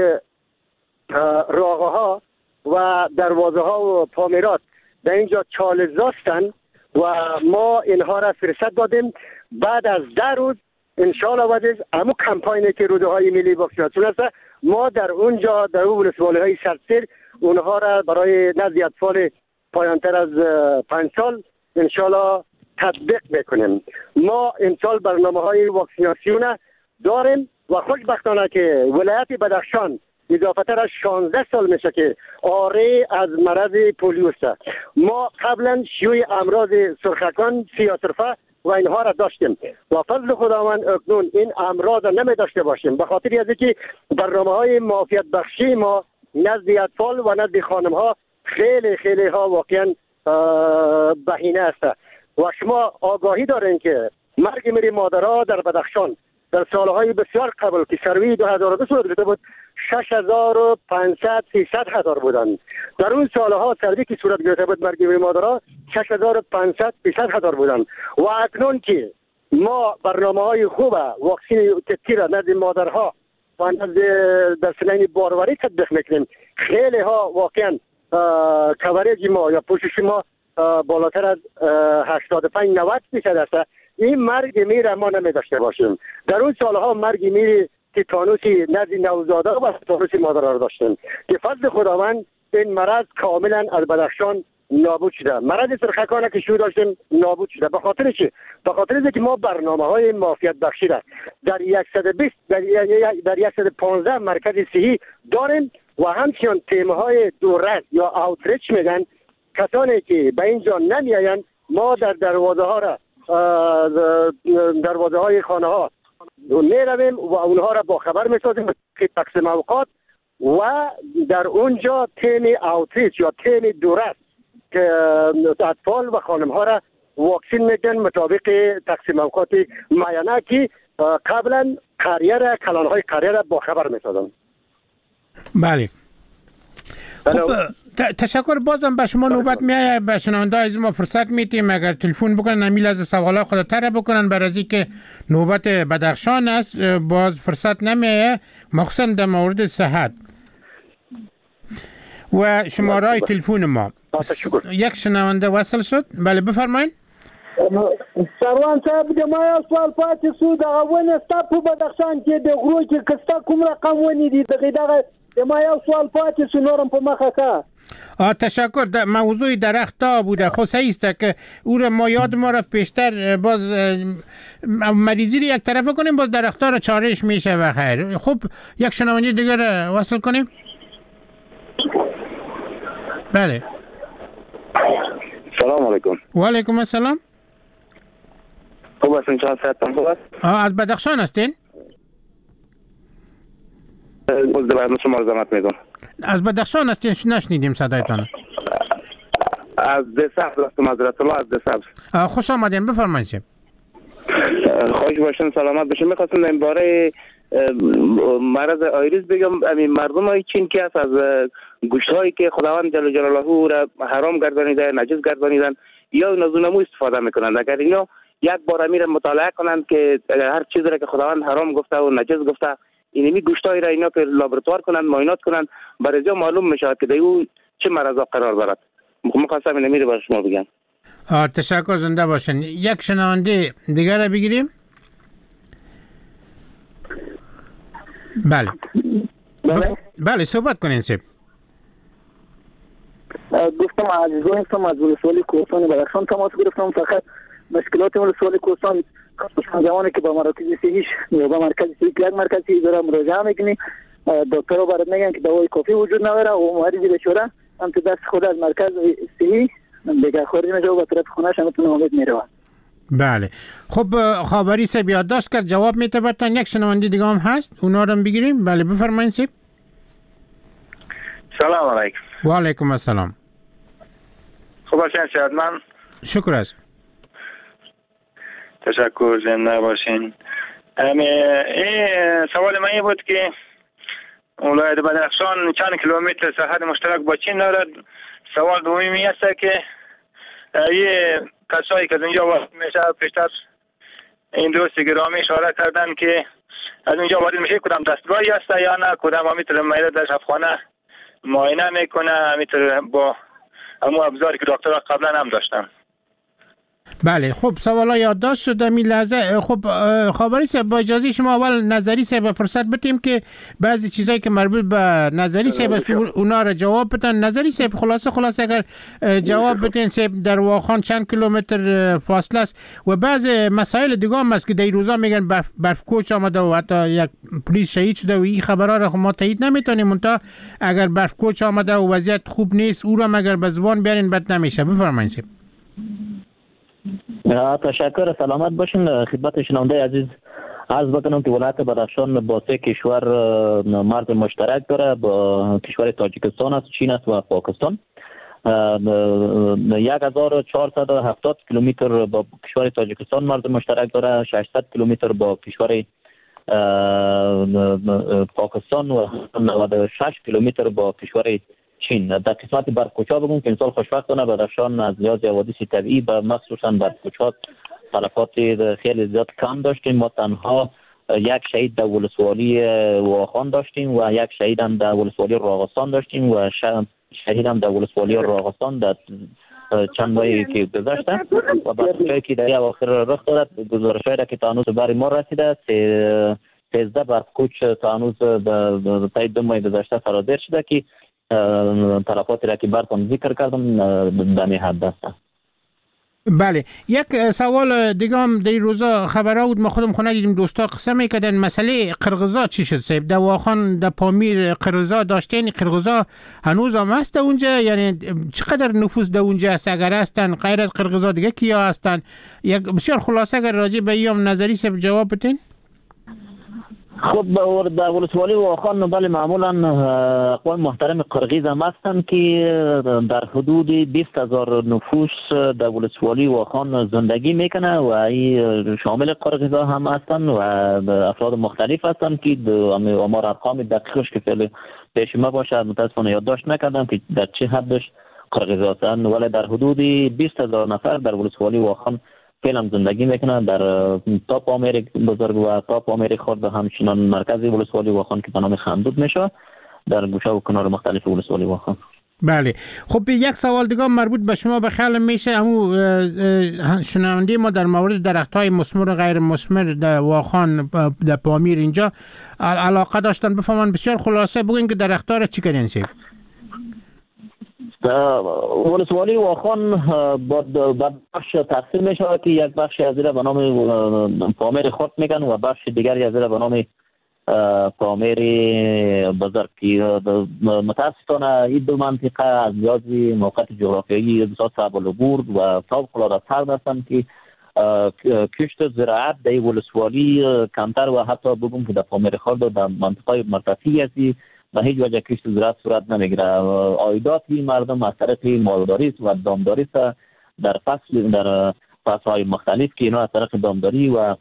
راه‌ها و دروازه ها و پامیرات در اینجا چالزاستن و ما اینها را فرصت دادیم. بعد از ده روز انشاءالله وجز همو کمپاینی که روزه های ملی واکسیناسیون است ما در اونجا در اون ولسوالی های سردسیر اونها را برای نزد اطفال پایانتر از پنج سال انشاءالله تطبیق میکنیم. ما امسال برنامه های واکسیناسیون داریم و خوشبختانه که ولایت بدخشان اضافه تر از شانزده سال میشه که آره از مرض پولیو است. ما قبلا شیوع امراض سرخکان، سیاه‌سرفه و اینها را داشتیم و فضل خداوند اکنون این امراض را نمی داشته باشیم به خاطر از اینکه برنامه های معافیت بخشی ما نزد اطفال و نزد خانم ها خیلی خیلی ها واقعا بهینه است. و شما آگاهی دارین که مرگ میری مادرها در بدخشان در سالهای بسیار قبل که سروی دو هزار و دو صورت گرفته بود شش هزار و پانصد سیصد هزار بودند. در اون سالها سروی که صورت گرفته بود مرگ میری مادرها شش هزار و پانصد سیصد هزار بودند. و اکنون که ما برنامه های خوب واکسین تطبیق را نزد مادرها و نزد در سنین باروری تطبیق میکنیم خیلی ها واقعا کوریج ما یا پوشش ما بالاتر از هشتاد و پنج نود درصد است. این مرگ میره ما نمی داشته باشیم. در اون سالها مرگ میری تیتانوسی نزد نوزاده و تیتانوسی مادرها را داشتیم که فضل خداوند این مرض کاملا از بدخشان نابود شده. مرض سرخکان که شروع داشتیم نابود شده. به خاطر چی؟ به خاطر اینکه ما برنامه های معافیت بخشی را در صد و بیست در در صد و پانزده مرکز صحی داریم و همچنین تیم های دوررس یا اوتریچ میگن. کسانی که به اینجا نمیایند ما در دروازه ها را دروازه های خانه ها می رویم و اونها را با خبر می سازیم که تقسیم اوقات و در اونجا تیم اوتریچ یا تیم دورست که اطفال و خانم ها را واکسین میدن مطابق تقسیم اوقات معینه که قبلا قریه کلان های قریه را با خبر میسازن. بله. خب تشکر. بازم به شما نوبت میایه، به شنونده از ما فرصت میتیم اگر تلفن بکنن امیل از سوالات خود تر بکنن، برای از که نوبت بدخشان است باز فرصت نمیایه، مخصوصا در مورد صحت. و شماره تلفن ما یک شنونده وصل شد. بله بفرمایید. سروان صاحب د ما سوال پاتې سو د غوونه ستاسو په بدخشان کې د غرو کې کستا کوم رقم ونی دي دغه دغه د ما یو سوال پاتې سو نورم په مخه کا. آ تشکر. در موضوع درخت‌ها بوده. خب صحیح است که او را ما یاد ما را پیشتر باز مریضی رو یک طرفه کنیم، باز درخت‌ها را چارش میشه و خیر. خب یک شنونده دیگر وصل کنیم. بله. سلام علیکم. و علیکم السلام. خوب هستین؟ چند ساعتم خوب است؟ از بدخشان هستین؟ از دبیرم شما رو زحمت میدم. از بدخشان هستین؟ نشنیدیم صدایتان. از دسبز هستم، از رسول الله از دسبز. خوش آمدین، بفرمایید. خوش باشین، سلامت باشین. میخواستم در این باره مرض آیریس بگم. همین مردم های چین که هست از گوشت هایی که خداوند جل جلاله را حرام گردانیده، نجس گردانیدن، یا نزونمو استفاده میکنند. اگر اینا یک بار امیر مطالعه کنند که هر چیزی را که خداوند حرام گفته و نجس گفته، اینمی گوشتای را اینا که لابراتوار کنند، معاینات کنند، برای جا معلوم میشه که دیو چه مرضا قرار دارد. مخواستم اینمی رو برای شما بگم. تشکر، زنده باشین. یک شنونده دیگر را بگیریم. بله. بله بله صحبت کنین سیب. گفتم عزیزان هستم از ولسوالی کوهستان بدخشان تماس گرفتم. فقط مشکلات ولسوالی کوهستان خصوصا زمانی که با مراکز صحیح یا با مرکز صحیح یک مرکز صحیح داره مراجعه میکنی، دکتر رو برات میگن که دوای کافی وجود نداره و مریضی بشوره هم تو دست خود از مرکز صحیح دیگه خارج میشه و به طرف خونه‌اش هم تو نامید میره. بله. خب خبری سه یادداشت کرد، جواب میته برتن. یک شنونده دیگه هم هست، اونا رو بگیریم. بله بفرمایید سیب. سلام علیکم. و علیکم السلام. خوب باشین شادمان. شکر است. تشکر، زنده باشین. امی این سوال من بود که ولایت بدخشان چند کیلومتر سرحد مشترک با چین دارد. سوال دومی است که یه کسایی که از اینجا وارد میشه پیشتر این دوست گرامی اشاره کردن که از اینجا وارد میشه کدام دستگاهی هست یا نه، کدام میتونه میره در شفاخانه معاینه میکنه، میتونه با همون ابزاری که دکترها قبلا هم داشتن. بله. خب سوالا یادداشت شده می لحظه. خب خبری صاحب با اجازه شما اول نظری صاحب فرصت بدیم که بعضی چیزایی که مربوط به نظری صاحب اونا را جواب بدن. نظری صاحب خلاصه خلاصه اگر جواب بدین صاحب در واخان چند کیلومتر فاصله است و بعض مسائل دیگه هم است که در روزا میگن برف, برف کوچ آمده و حتی یک پلیس شهید شده و این خبرها را ما تایید نمیتونیم. منتها اگر برف کوچ آمده و وضعیت خوب نیست او را مگر به زبان بیارین بد نمیشه. بفرمایید صاحب. تشکر، سلامت باشین. خدمت شنونده عزیز عرض بکنم که ولایت بدخشان با سه کشور مرز مشترک داره، با کشور تاجیکستان است، چین است و پاکستان. یک هزار و چهارصد و هفتاد کیلومتر با کشور تاجیکستان مرز مشترک داره، ششصد کیلومتر با کشور پاکستان و نود و شش کیلومتر با کشور چین. در قسمت برفکوچا بگم که امسال خوشبختانه بدخشان از لحاظ حوادث طبیعی و مخصوصا برفکوچا تلفات خیلی زیاد کم داشتیم. ما تنها یک شهید در ولسوالی واخان داشتیم و یک شهید هم در ولسوالی راغستان داشتیم و شهید هم در ولسوالی راغستان در چند ماهی که گذشته و برفکوچایی که در اواخر رخ داد گزارش‌هایی را که تا هنوز بر ما رسیده سیزده برفکوچ تا هنوز تا دو ماه گذشته فرازیر شده که تلفاتی را که براتون ذکر کردم در این حد است. بله. یک سوال دیگه هم در روزا خبرها بود، ما خودم خونه دیدیم دوستا قسم میکردن مسئله قرغزا چی شد صاحب؟ در واخان در پامیر قرغزا داشتین، قرغزا هنوز هم هست اونجا؟ یعنی چقدر نفوذ در اونجا هست؟ اگر هستن غیر از قرغزا دیگه کیا هستن؟ یک بسیار خلاصه اگر راجع به ایام نظری صاحب جواب بدین. خب در ولسوالی واخان بله معمولا اقوام محترم قرقیز هم هستند که در حدود بیست هزار نفوس در ولسوالی واخان زندگی میکنه و این شامل قرقیز هم هستند و افراد مختلف هستند که امار ارقام دقیقش که فعلا پیش ما باشه متاسفانه یادداشت نکردم که در چه حدش قرقیز هستند، ولی در حدود بیست هزار نفر در ولسوالی واخان فعلا زندگی میکنن. در تاپ آمریک بزرگ و تاپ آمریک خورد و همچنان مرکزی ولسوالی واخان که به نام خندود میشه در گوشه و کنار مختلف ولسوالی واخان. بله خب یک سوال دیگه مربوط به شما به خیال میشه امو شنونده ما در مورد درخت‌های مثمر و غیر مثمر در واخان در پامیر اینجا علاقه داشتن بفهمن. بسیار خلاصه بگین که درخت‌ها را چی کردین سیب؟ ولسوالی واخان با بخش تقسیم می شود که یک بخش از را به نام پامیر خرد میگن و بخش دیگری از را به نام پامیر بزرگ که متاسفانه این دو منطقه از لحاظ موقعیت جغرافیایی بسیار صعب العبور و فوق العاده سرد هستند که کشت زراعت در ولسوالی کمتر و حتی بگم که در پامیر خرد در منطقه مرتفعی هستی به هیچ وجه کشت زراعت صورت نمیگیره. عایداتی مردم از طریق مالداری و دامداری در فصل در فصل‌های مختلف که اینا از طریق دامداری و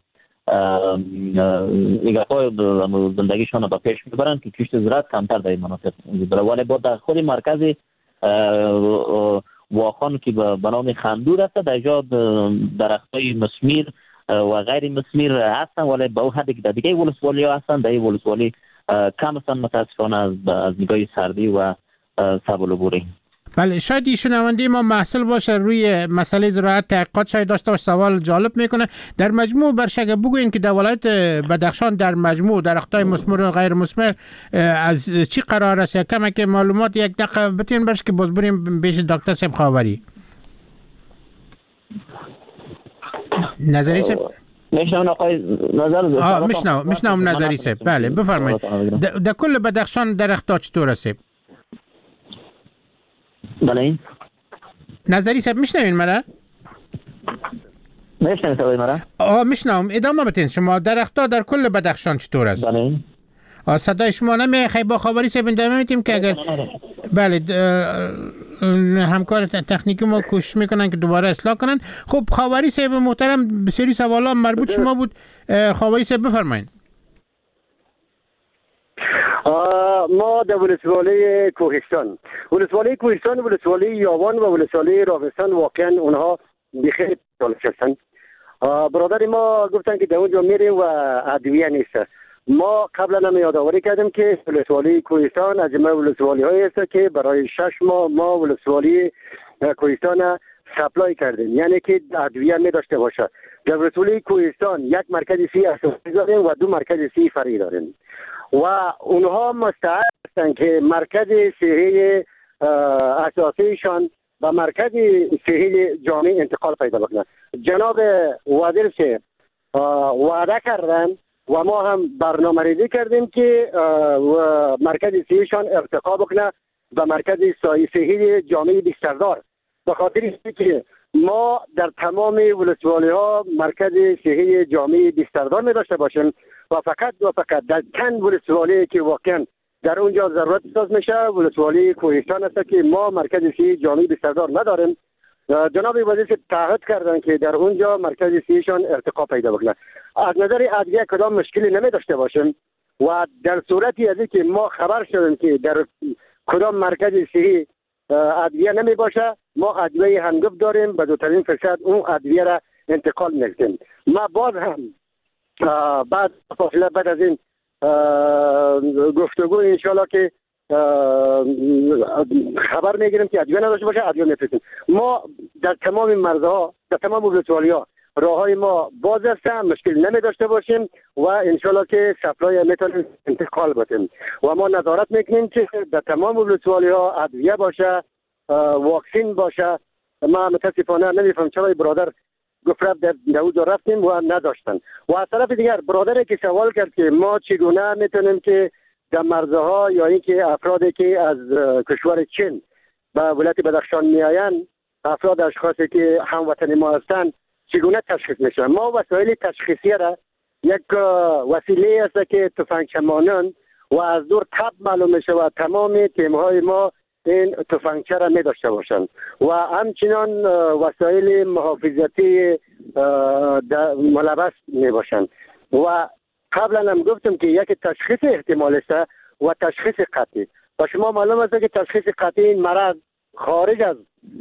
نگاه‌های زندگیشان به پیش میبرند که کشت زراعت کمتر در این مناطق وجود داره. ولی با در خود مرکز واخان که به نام خندود است در اینجا درخت‌های مثمر و غیر مثمر هستن، ولی به اون حدی که در دیگه ولسوالی ها هستن در این ولسوالی کم هستن متاسفانه از از نگاه سردی و صعب العبوری. بله شاید شنونده ما محصل باشه روی مسئله زراعت تحقیقات شاید داشته باشه، سوال جالب میکنه. در مجموع برشکه بگوین که در ولایت بدخشان در مجموع درختای مثمر و غیر مثمر از چی قرار است؟ یا کمک معلومات یک دقیقه بتین برش که باز بریم پیش دکتر صاحب خاوری. نظری صاحب میشنم آقای نظر آه میشنم میشنم نظری صاحب. بله بفرمایید. در کل بدخشان درخت‌ها چطور است؟ بله نظری صاحب میشنوین مرا؟ میشنوین صدای مرا؟ آه میشنم. ادامه بدین شما درخت‌ها در کل بدخشان چطور است؟ بله آه صدای شما نمیخوای با خبری صاحب ادامه میدیم که اگر بله همکار تکنیکی ما کوشش میکنن که دوباره اصلاح کنن. خب خاوری صاحب محترم بسیاری سوالا مربوط شما بود. خاوری صاحب بفرمایید. ما در ولسوالی کوهستان ولسوالی کوهستان ولسوالی یاوان و ولسوالی راغستان واقعا اونها بخیر طالب هستند. برادر ما گفتن که در اونجا میریم و ادویه نیست. ما قبلا هم یادآوری کردیم که ولسوالی کوهستان از جمله ولسوالی هایی است که برای شش ماه ما ولسوالی کوهستان سپلای کردیم، یعنی که ادویه می داشته باشه. در ولسوالی کوهستان یک مرکز سی اساسی داریم و دو مرکز سی فرعی داریم و اونها مستعد هستند که مرکز صحی اساسیشان و مرکز صحی جامعه انتقال پیدا بکنه. جناب وزیر سے وعده کردن و ما هم برنامه ریزی کردیم که مرکز صحیشان ارتقا بکنه به مرکز صحی جامعه بیستردار، به خاطر که ما در تمام ولسوالی ها مرکز صحی جامعه بیستردار می داشته باشیم و فقط و فقط در چند ولسوالی که واقعا در اونجا ضرورت احساس میشه ولسوالی کوهستان است که ما مرکز صحی جامعه بیستردار نداریم. جناب وزیر تعهد کردن که در اونجا مرکز صحیشان ارتقا پیدا بکنه. از نظر ادویه کدام مشکلی نمی داشته باشیم و در صورتی از که ما خبر شدیم که در کدام مرکز صحی ادویه نمی باشه ما ادویه هنگفت داریم، به زودترین فرصت اون ادویه را انتقال می‌دیم. ما باز هم بعد فاصله بعد از این گفتگو انشالله که خبر میگیریم که ادویه نداشته باشه ادویه میفرستیم. ما در تمام مرزها در تمام ولسوالی‌ها راههای ما باز است، مشکل نمی داشته باشیم و انشالله که سپلای میتونیم انتقال بدیم و ما نظارت میکنیم که در تمام ولسوالی‌ها ادویه باشه، واکسین باشه. ما متاسفانه نمیفهم چرا برادر گفت در اونجا رفتیم و نداشتن. و از طرف دیگر برادری که سوال کرد که ما چگونه میتونیم که در مرزها یا اینکه افرادی که از کشور چین به ولایت بدخشان میآیند، افراد اشخاصی که هموطن ما هستند چگونه تشخیص میشن. ما وسایل تشخیصی را یک وسیله است که تفنگچه مانند و از دور تب معلوم میشه و تمام تیم‌های ما این تفنگچه را می داشته باشند و همچنان وسایل محافظتی ملبس می باشند و قبلا هم گفتم که یک تشخیص احتمال است و تشخیص قطعی. و شما معلوم است که تشخیص قطعی این مرض خارج از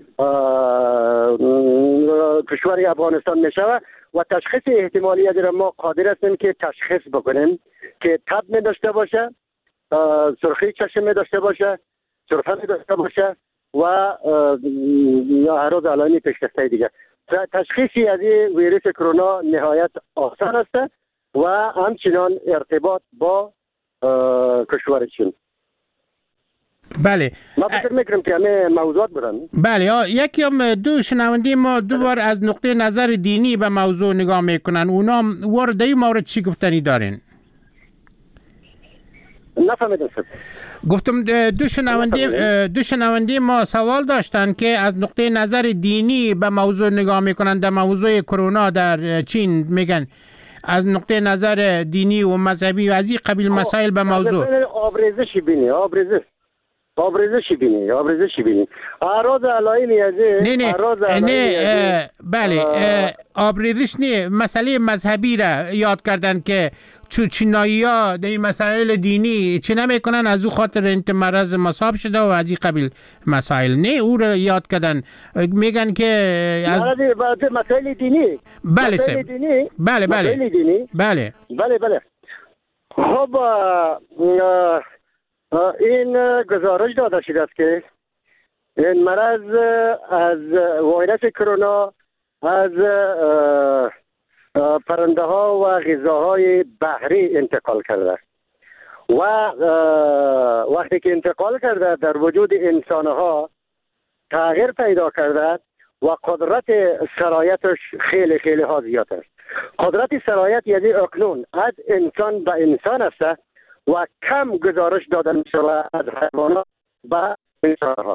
کشور افغانستان می شود و تشخیص احتمالی را ما قادر هستیم که تشخیص بکنیم که تب می داشته باشه، سرخی چشم می داشته باشه، سرفه می داشته باشه و اعراض علائمی پیشرفته دیگه. تشخیصی از این ویروس کرونا نهایت آسان است و همچنان ارتباط با کشور چین. بله ما فکر میکنم که همه موضوعات بودن. بله یکی هم دو شنونده ما دوبار از نقطه نظر دینی به موضوع نگاه میکنن. اونا وارد این مورد چی گفتنی دارین؟ نفهمیدم شد. گفتم دو شنونده دو شنونده ما سوال داشتن که از نقطه نظر دینی به موضوع نگاه میکنن در موضوع کرونا در چین. میگن از نقطه نظر دینی و مذهبی و از این قبیل مسائل به موضوع آبریزشی بینی آبریزش آبریزشی بینی آبریزشی بینی اعراض علائمی از نه نه نه بله آبریزش نه، مسئله مذهبی را یاد کردن که چو چینایی ها در مسائل دینی چی نمیکنن، از او خاطر انت مرض مصاب شده و از این قبیل مسائل نه او را یاد کردن. میگن که از مسائل دینی بله مسائل دینی بله بله مسائل دینی بله بله بله خب این گزارش داده شده است که این مرض از ویروس کرونا از پرنده ها و غذاهای بحری انتقال کرده و وقتی که انتقال کرده در وجود انسان ها تغییر پیدا کرده و قدرت سرایتش خیلی خیلی ها زیاد است. قدرت سرایت یعنی اکنون از انسان به انسان است و کم گزارش داده می شود از حیوانات به انسان ها.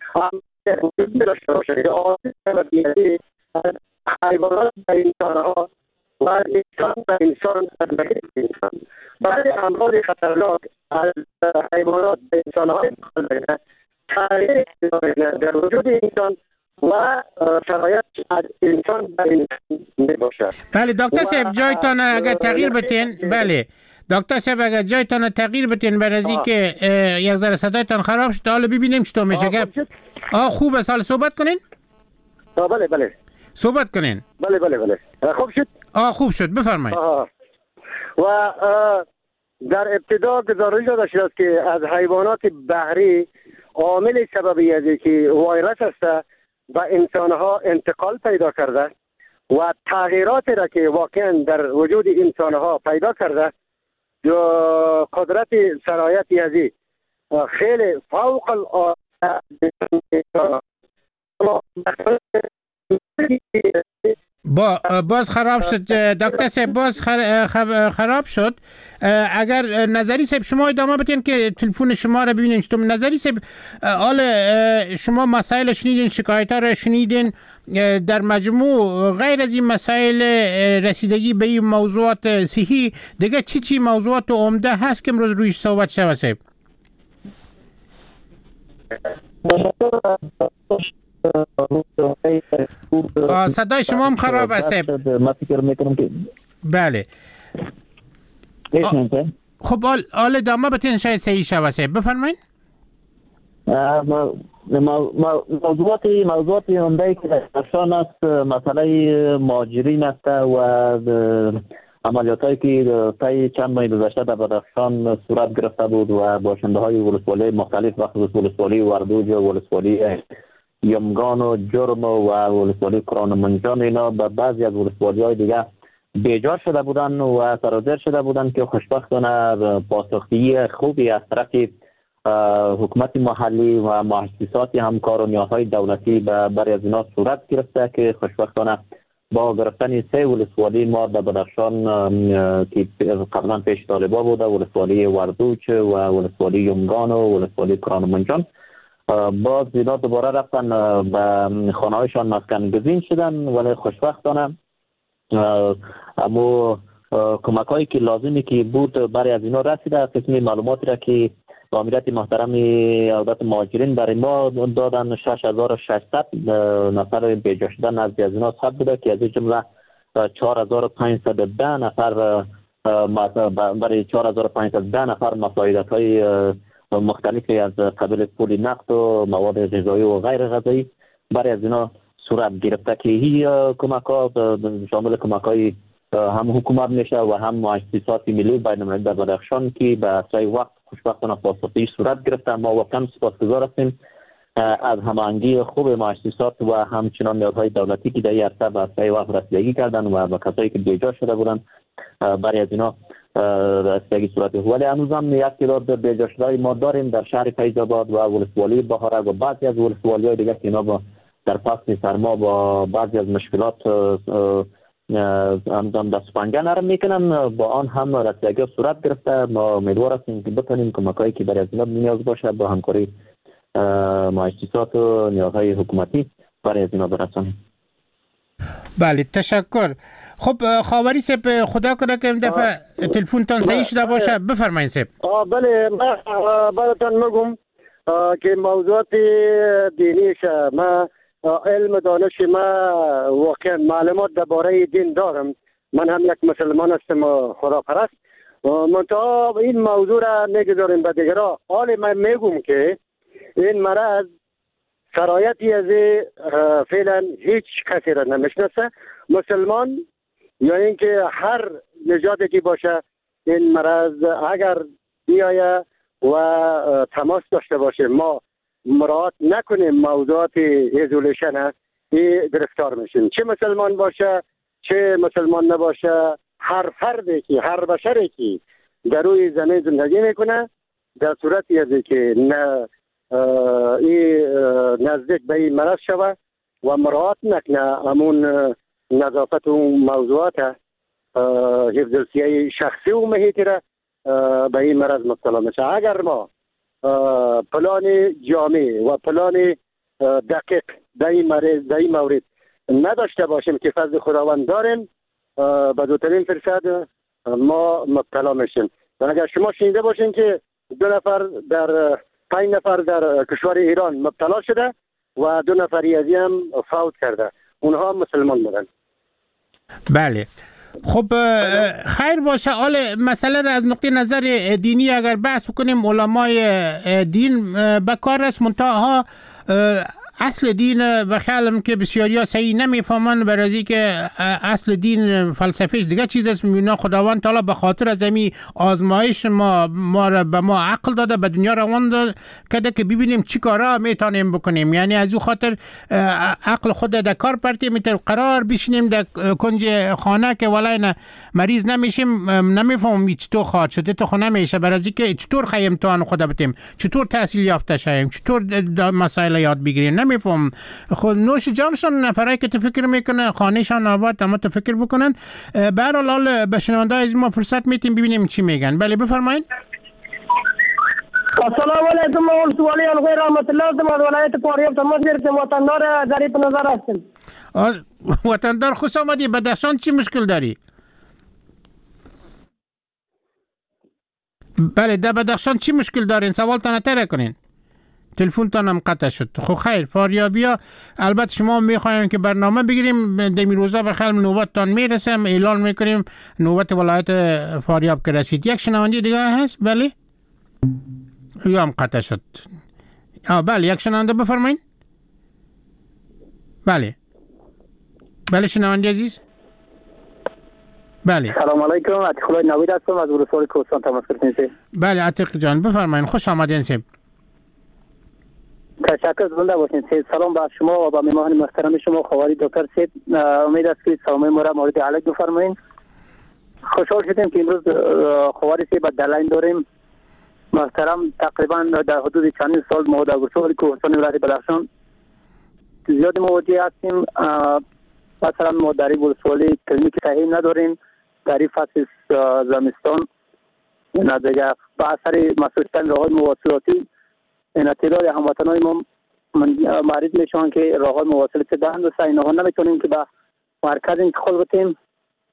حیوانات به انسان ها و انسان به انسان از انسان بعد امراض خطرناک از حیوانات به انسان ها تغییر در وجود انسان و شرایط از انسان به انسان می باشد. بله دکتر صاحب جایتان اگر تغییر بتین بله دکتر صاحب اگر جایتان تغییر بتین برای که یک ذره صدایتان خراب شد حالا ببینیم چطور میشه. آه خوبه سال صحبت کنین؟ بله بله صحبت کنین. بله بله بله خوب شد. آه خوب شد بفرمایید. و در ابتدا گزارش داده شده است که از حیوانات بحری عامل سببی از که ویروس است و انسان ها انتقال پیدا کرده و تغییرات را که واقعا در وجود انسان ها پیدا کرده قدرت سرایت یزی خیلی فوق العاده با باز خراب شد دکتر صاحب باز خراب شد. اگر نظری صاحب شما ادامه بدین که تلفن شما را ببینین چطور. نظری صاحب حال شما مسائل شنیدین، شکایت ها را شنیدین، در مجموع غیر از این مسائل رسیدگی به این موضوعات صحی دیگه چی چی موضوعات عمده هست که امروز رویش صحبت شود صاحب؟ صدای شما هم خراب است. من فکر میکنم که بله خب حال ادامه بتین شاید صحیح شود صاحب بفرمایید. موضوعات موضوعات عمده که درشان است مسئله مهاجرین است و عملیات هایی که طی چند ماه گذشته در بدخشان صورت گرفته بود و باشنده های ولسوالی مختلف وقت ولسوالی وردوج و ولسوالی یمگان و جرم و ولسوالی کرانمنجان اینا به بعضی از ولسوالی های دیگه بیجار شده بودن و سرازیر شده بودن که خوشبختانه پاسخگویی خوبی از طرف حکومت محلی و مؤسسات همکار و نیازهای دولتی به برای از اینا صورت گرفته که خوشبختانه با گرفتن سه ولسوالی ما در بدخشان که قبلا پیش طالبا بوده، ولسوالی وردوچ و ولسوالی یمگان و ولسوالی کرانمنجان، باز اینا دوباره رفتن به خانه هایشان مسکن گزین شدن. ولی خوشبختانه اما کمک هایی که لازمی که بود برای از اینا رسیده. قسمی معلوماتی را که آمریت محترم عودت مهاجرین برای ما دادن شش هزار و ششصد نفر بیجا شده نزدی از اینا ثبت بوده که از این جمله چهار هزار و پانصد و ده نفر برای چهار هزار و پانصد و ده نفر مساعدت های مختلفی از قبیل پول نقد و مواد غذایی و غیر غذایی برای از اینا صورت گرفته که این کمک ها شامل کمک های هم حکومت میشه و هم مؤسسات ملی بین المللی در بدخشان که به اسرع وقت خوشبختانه پاسخی صورت گرفته. ما واقعا سپاسگزار هستیم از هماهنگی خوب مؤسسات و همچنان نهادهای دولتی که در این عرصه به اسرع وقت رسیدگی کردن و به کسایی که بیجا شده بودن برای از اینا رسیدگی صورت. ولی هنوز هم یک تعداد بیجا شده ما داریم در شهر فیض‌آباد و ولسوالی بهارک و بعضی از ولسوالی‌های دیگر که اینا با در فصل سرما با بعضی از مشکلات همزمان دست پنجه نرم میکنن، با آن هم رسیدگی صورت گرفته. ما امیدوار هستیم که بتونیم کمکایی که برای از اینا نیاز باشه با همکاری مؤسسات و نیازهای حکومتی برای از اینا برسانیم. بله تشکر. خب خاوری سپ خدا کنه که این دفعه تلفنتان صحیح شده باشه. بفرمایید سپ. بله من براتون میگم که موضوعات دینیش ما علم دانش ما واقعا معلومات درباره دین دارم. من هم یک مسلمان هستم و خداپرست. منتها این موضوع را نگذاریم به دیگرها. حال من میگم که این مرض سرایتی از فعلا هیچ کسی را نمیشناسه، مسلمان یا اینکه هر نژادی که باشه این مرض اگر بیایه و تماس داشته باشه ما مراعات نکنیم موضوعات ایزولیشن گرفتار میشیم، چه مسلمان باشه چه مسلمان نباشه. هر فردی که هر بشری که در روی زمین زندگی میکنه در صورتی از که نه ای نزدیک به این مرض شوه و مراعات نکنه امون نظافت و موضوعات حفظ الصحه شخصی و محیطی را به این مرض مبتلا میشه. اگر ما پلان جامع و پلان دقیق در این مرض در این مورد نداشته باشیم که فضل خداوند داریم به زودترین فرصت ما مبتلا میشیم. و اگر شما شنیده باشین که دو نفر در پنج نفر در کشور ایران مبتلا شده و دو نفری از هم فوت کرده، اونها مسلمان بودن. بله خب خیر باشه. حال مسئله را از نقطه نظر دینی اگر بحث کنیم علمای دین بکار است، منتها اصل دین و خیالم که بسیاری ها صحیح نمیفهمن برای که اصل دین فلسفهش دیگه چیز است. میبینن خداوند تعالی به خاطر از این آزمایش ما ما را به ما عقل داده، به دنیا روان داده کده که ببینیم چی کارا میتونیم بکنیم. یعنی از او خاطر عقل خود در کار پرتیم میتر قرار بشینیم در کنج خانه که ولای مریض نمیشیم، نمیفهمیم چطور خواهد شده تو خونه نمیشه برای که چطور خواهیم امتحان خود بتیم، چطور تحصیل یافته شویم، چطور مسائل یاد بگیریم نمیفهم. خود نوش جانشان نفرایی که تو فکر میکنه خانهشان آباد اما تو فکر بکنن. به هر حال به شنونده از ما فرصت میتیم ببینیم چی میگن. بله بفرمایید. السلام علیکم و سوالی علیه رحمت الله. از ولایت فاریاب تماس گرفتم. وطندار ظریف نظر هستم. وطندار خوش آمدی. بدخشان چی مشکل داری؟ بله در بدخشان چی مشکل دارین؟ سوال تانه تره کنین. تلفن تانم قطع شد. خب خیر فاریابیا البته شما میخوایم که برنامه بگیریم دمی روزا به خلم نوبت تان میرسم اعلان میکنیم نوبت ولایت فاریاب که رسید. یک شنونده دیگه هست؟ بله یا هم قطع شد. آه بله یک شنونده بفرمایین. بله بله شنونده عزیز. بله سلام علیکم. عتیق الله نوید هستم از ولسوالی کوهستان تماس گرفتم. بله عتیق جان بفرمایین. خوش آمدین سب. تشکر زنده باشین. سلام بر شما و با مهمان محترم شما خواهری دکتر سید. امید است که سلام ما را مورد علاج بفرمایید. خوشحال شدیم که امروز خواهری سید با دلائل داریم. محترم تقریبا در حدود چند سال ما در ولسوالی کوهستان ولایت بدخشان زیاد مواجه هستیم. مثلا ما در ولسوالی کلینیک صحیح نداریم در فصل زمستان. این دیگه با اثر مسئولیت راههای مواصلاتی این تعداد هموطنان ما معرض میشن که راههای مواصلات دهند و اینها نمیتونیم که به مرکز انتقال بتیم.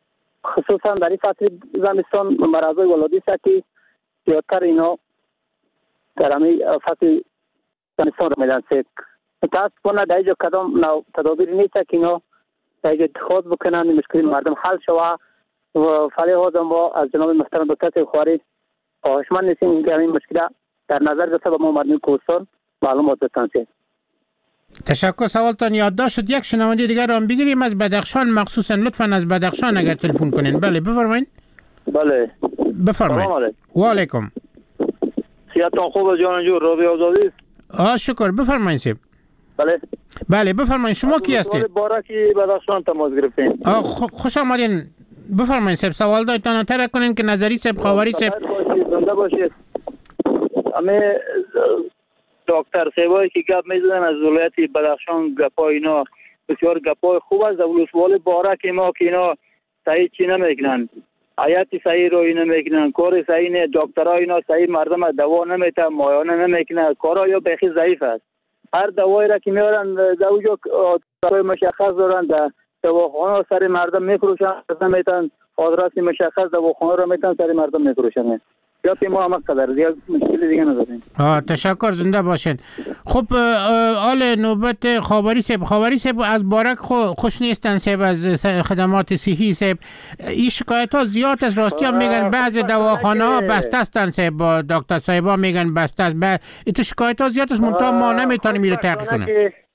خصوصا در این فصل زمستان مرضای ولادی است که زیادتر اینا در همین فصل زمستان رو میدن سید. متاسفانه در اینجا کدام نوع تدابیر نیست که اینا در اینجا اتخاذ بکنن مشکل مردم حل شود و فعلی هازم با از جناب محترم دکتر خواری خواهشمند نیستیم که همین مشکل در نظر گرفته به ما مردم کوهستان معلومات بدن سید. تشکر. سوالتان یادداشت شد. یک شنونده دیگر رو بگیریم از بدخشان، مخصوصا لطفا از بدخشان اگر تلفن کنین. بله بفرمایید. بله بفرمایید. و علیکم. سیادتان خوب جان جور رابی آزادی؟ آه شکر. بفرمایید سیب. بله بله بفرمایید. شما کی هستید؟ بارکی بدخشان تماس گرفتین. آه خوش آمدین. بفرمایید سیب. سوال دایتان تر کنین که نظری سیب خاوری سیب. زنده باشید. همه دکتر سیبایی که گپ میزنن از ولایت بدخشان گپای اینا بسیار گپای خوب است. ولسوالی بارک ما که اینا صحیح چی نمیکنن، حیات صحیح روی نمیکنن، کار صحیح نه، دکترها اینا صحیح مردم دوا نمیتن، مایانه نمیکنن، کارا یا بخی ضعیف است. هر دوایی را که میارن در اونجا مشخص دارن در دواخانه سر مردم میفروشن، نمیتن آدرس مشخص دواخانه را میتن سر مردم میفروشن. یا ما هم قدر دیگه مشکل دیگه نداریم. آه تشکر. زنده باشین. خب آل نوبت خاوری سیب. خاوری سیب از بارک خو خوش نیستن سیب از خدمات صحی سیب. این شکایت ها زیاد است. راستی هم میگن بعضی دواخانه ها بسته هستن سیب. با دکتر صاحبا میگن بسته است. این تو شکایت ها زیاد است منتها ما نمیتونیم میره تحقیق کنیم.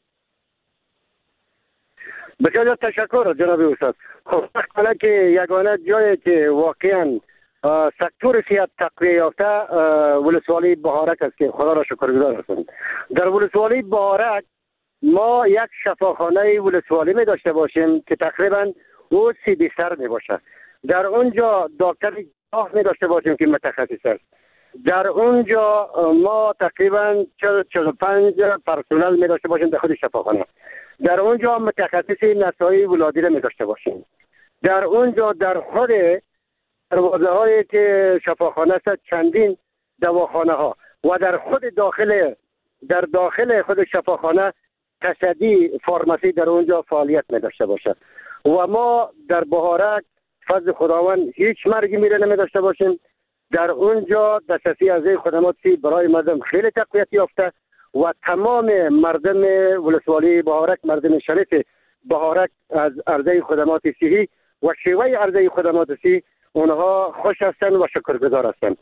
بسیار تشکر جناب استاد. خب حالا که یگانه جایی که واقعا سکتور صحت تقویت یافته ولسوالی بهارک است که خدا را شکرگزار هستم. در ولسوالی بهارک ما یک شفاخانه ولسوالی می داشته باشیم که تقریبا او سی بیستر می باشه. در اونجا دکتر جراح می داشته باشیم که متخصص است. در اونجا ما تقریبا چهل و پنج پرسنل می داشته باشیم در خود شفاخانه. در اونجا متخصص نسایی ولادی را می داشته باشیم. در اونجا در خود دروازه هایی که شفاخانه است چندین دواخانه ها و در خود داخل در داخل خود شفاخانه تصدی فارماسی در اونجا فعالیت می داشته باشه و ما در بهارک فضل خداوند هیچ مرگی میره نمی داشته باشیم. در اونجا دسترسی از خدماتی برای مردم خیلی تقویت یافته و تمام مردم ولسوالی بهارک، مردم شریف بهارک از عرضه خدمات صحی و شیوه عرضه خدمات صحی اونها خوش هستند و شکرگزار هستند.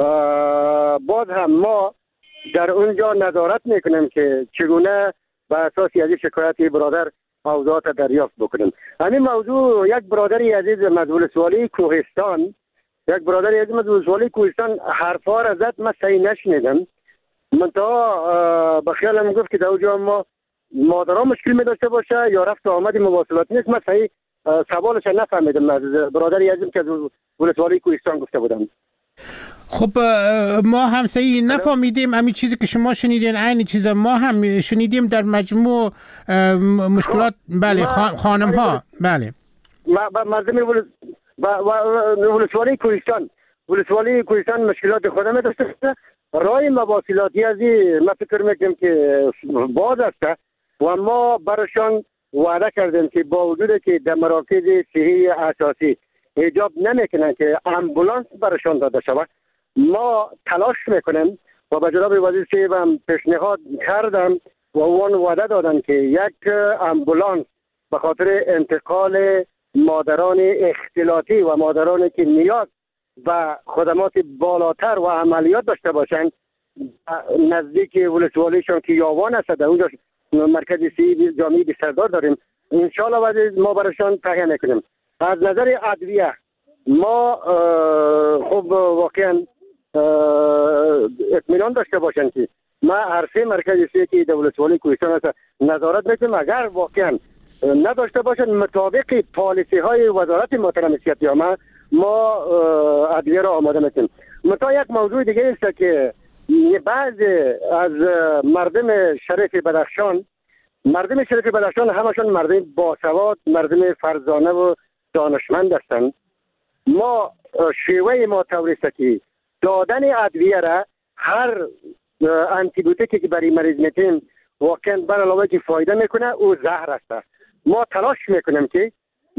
باز هم ما در اونجا نظارت میکنیم که چگونه به اساسی از شکایت برادر موضوعات دریافت بکنیم. همین موضوع یک برادری عزیز از ولسوالی کوهستان یک برادری عزیز از ولسوالی کوهستان حرفا را زد، من صحیح نشنیدم. منتها به خیالم گفت که در اونجا ما مادرها مشکل می داشته باشه یا رفت و آمد مواصلات نیست. من صحیح سوالش نفهمیدم از برادری عزیزم که از ولسوالی کوهستان گفته بودم. خب ما هم صحیح نفهمیدیم. همین چیزی که شما شنیدین عین چیز ما هم شنیدیم در مجموع مشکلات. بله خانم ها. بله مردم ولسوالی کوهستان ولسوالی کوهستان مشکلات خودم داشته. راه مواصلاتی از من فکر میکنم که باز است و ما برشان وعده کردیم که با وجود که در مراکز صحی اساسی اجاب نمیکنن که امبولانس برشان داده شود، ما تلاش میکنیم و به جناب وزیر صاحبم پیشنهاد کردم و اون وعده دادن که یک امبولانس به خاطر انتقال مادران اختلاطی و مادرانی که نیاز و خدمات بالاتر و عملیات داشته باشند نزدیک ولسوالیشان که یاوان است، در اونجا مرکز صحی جامعه بیستردار داریم، انشاءالله ما برایشان تهیه میکنیم. از نظر ادویه ما خب واقعا اطمینان داشته باشند که ما هر سه مرکز صحی که در ولسوالی کوهستان است نظارت میکنیم. اگر واقعا نداشته باشند مطابق پالیسی های وزارت محترم صحت عامه ما ادویه را آماده میکنیم. منتها یک موضوع دیگه است که بعضی از مردم شریف بدخشان مردم شریف بدخشان همشون مردم باسواد، مردم فرزانه و دانشمند هستند. ما شیوه ما توریسته که دادن ادویه را هر انتیبیوتیکی که برای مریض میتیم واقعا بر علاوه که فایده میکنه او زهر است. ما تلاش میکنیم که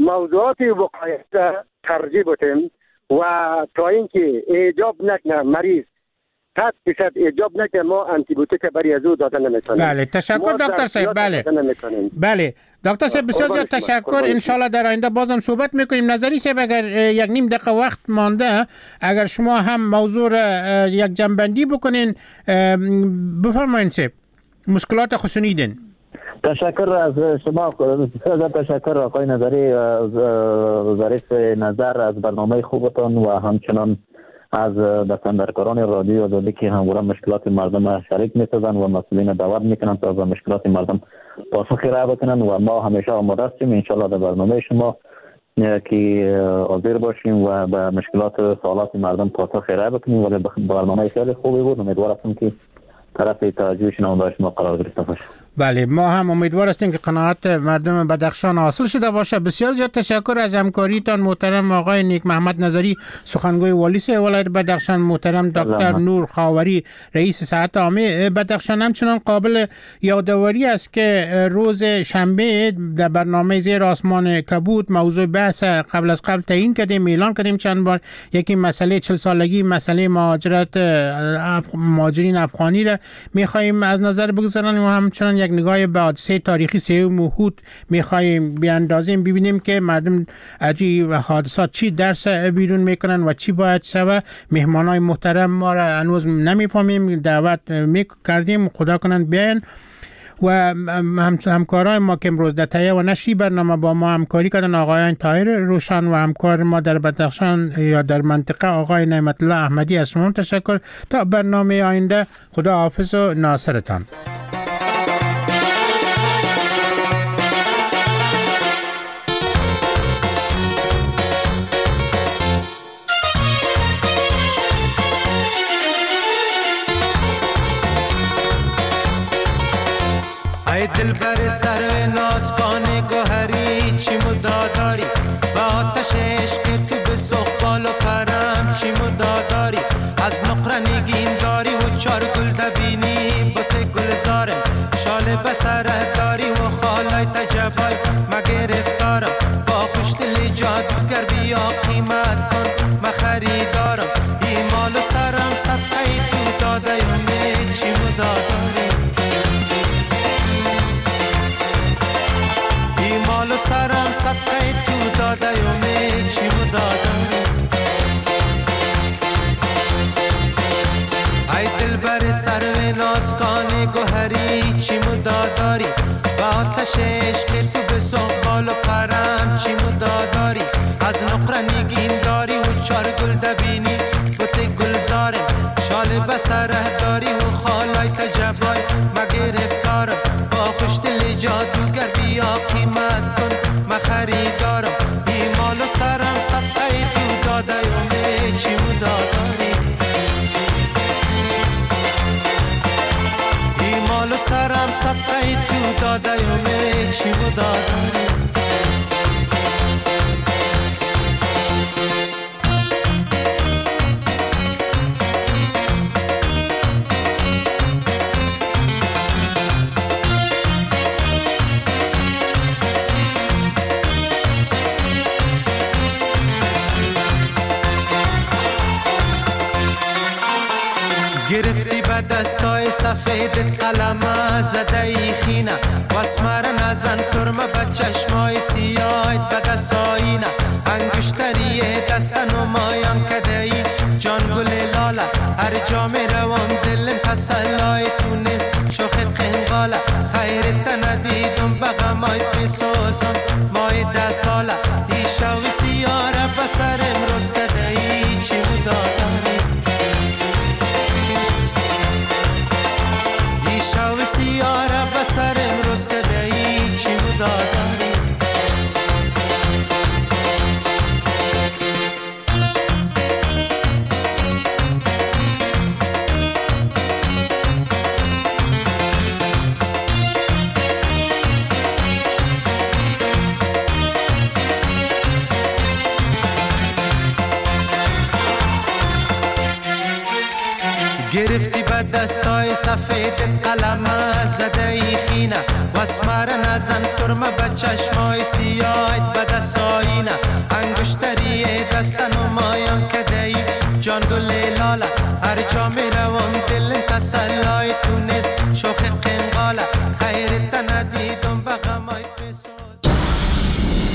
موضوعات وقایعی را ترجیح بودیم و تا اینکه ایجاب نکنه مریض صد درصد ایجاب نکنه ما آنتیبیوتیک برای از او داده نمیتونیم. بله تشکر دکتر صاحب. بله بله دکتر صاحب بسیار زیاد تشکر. انشالله در آینده بازم صحبت میکنیم. نظری صاحب اگر یک نیم دقیقه وقت مانده اگر شما هم موضوع یک جنبندی بکنین بفرمایید صاحب. مشکلات خصوصیدن. تشکر از شما. تشکر آقای نظری ظریف نظر از برنامه خوبتان و همچنان از دستاندرکاران رادیو آزادی که همواره مشکلات مردم شریک می‌سازند و مسئولین دعوت میکنند تا به مشکلات مردم پاسخ ارائه بکنند و ما همیشه آماده هستیم ان شاءالله در برنامه شما که حاضر باشیم و به مشکلات و سوالات مردم پاسخ ارائه بکنیم. ولی برنامه خیلی خوبی بود. امیدوارم که طرف توجه شنوندگان شما قرار گرفته باشه. بله ما هم امیدوار هستیم که قناعت مردم بدخشان حاصل شده باشه. بسیار زیاد تشکر از همکاریتان محترم آقای نیک محمد نظری سخنگوی والی ولایت بدخشان، محترم دکتر نور خاوری رئیس صحت عامه بدخشان. همچنان قابل یادآوری است که روز شنبه در برنامه زیر آسمان کبود موضوع بحث قبل از قبل تعیین کردیم، اعلان کردیم چند بار. یکی مسئله چهل سالگی، مسئله مهاجرت مهاجرین افغانی را می‌خوایم از نظر بگذاریم و همچنان یک نگاه به حادثه تاریخی سیوم هود می‌خوایم بیاندازیم، ببینیم که مردم از این حادثات چی درس بیرون میکنن و چی باید شود. مهمانای محترم ما را هنوز نمیفهمیم، دعوت میکردیم، خدا کنند بیاین. و هم همکارای ما که امروز در تهیه و نشری برنامه با ما همکاری کردن آقایان طاهر روشن و همکار ما در بدخشان یا در منطقه آقای نعمت الله احمدی. از شما تشکر. تا برنامه آینده خدا حافظ و ناصرتان. ای دل بر سر ناز کان گوهری چی مداداری و آتش عشق تو به سخبال و پرم چی مداداری از نقره نگین داری و چار گل دبینی بوت گلزارم شال بسره داری و خالای تجبای مگرفتارم با خوشدل جادوگر بیا قیمت کن ما خریدارم ایمال سرم صدقه تو داده یومی چی مداداری مال سرم صدقه تو داده یومی چی مداداری ای دل بر سر نازکان گوهری چی مداداری و آتش عشق تو به سقبال و پرم چی مداداری از نقره نگین داری و چار گل دبینی بوت گلزارم شال بسره داری و خالای تجبای مگرفتارم با خوشدل جادوگر بیا قیمت کن ما خریدارم ایمال و سرم صدقه تو داده یومی چی مداداری ایمال و سرم صدقه تو داده یومی چی مداداری گرفتی به دستای سفید قلم زده ای خینه واسمر نزن سرمه به چشمای سیاهت به دستایینه انگشتری دست نمایان کده ای جان گل لاله هر جا می روم دلم تسلای تو نیست شوخت قنقاله خیرت ندیدم به غمایت می سوزم مای ده ساله ای شوی سیاره به سرم روز کده ای چی مداداری شاو سیاره بسر امروز کده ای چی مداداری گرفتی به دستای سفید قلم زده ای خینه واسمر نزن سرمه به چشمای سیاهت به دستایینه انگشتری دست نمایان کده ای جان گل لاله هر جا می روم دل تسلای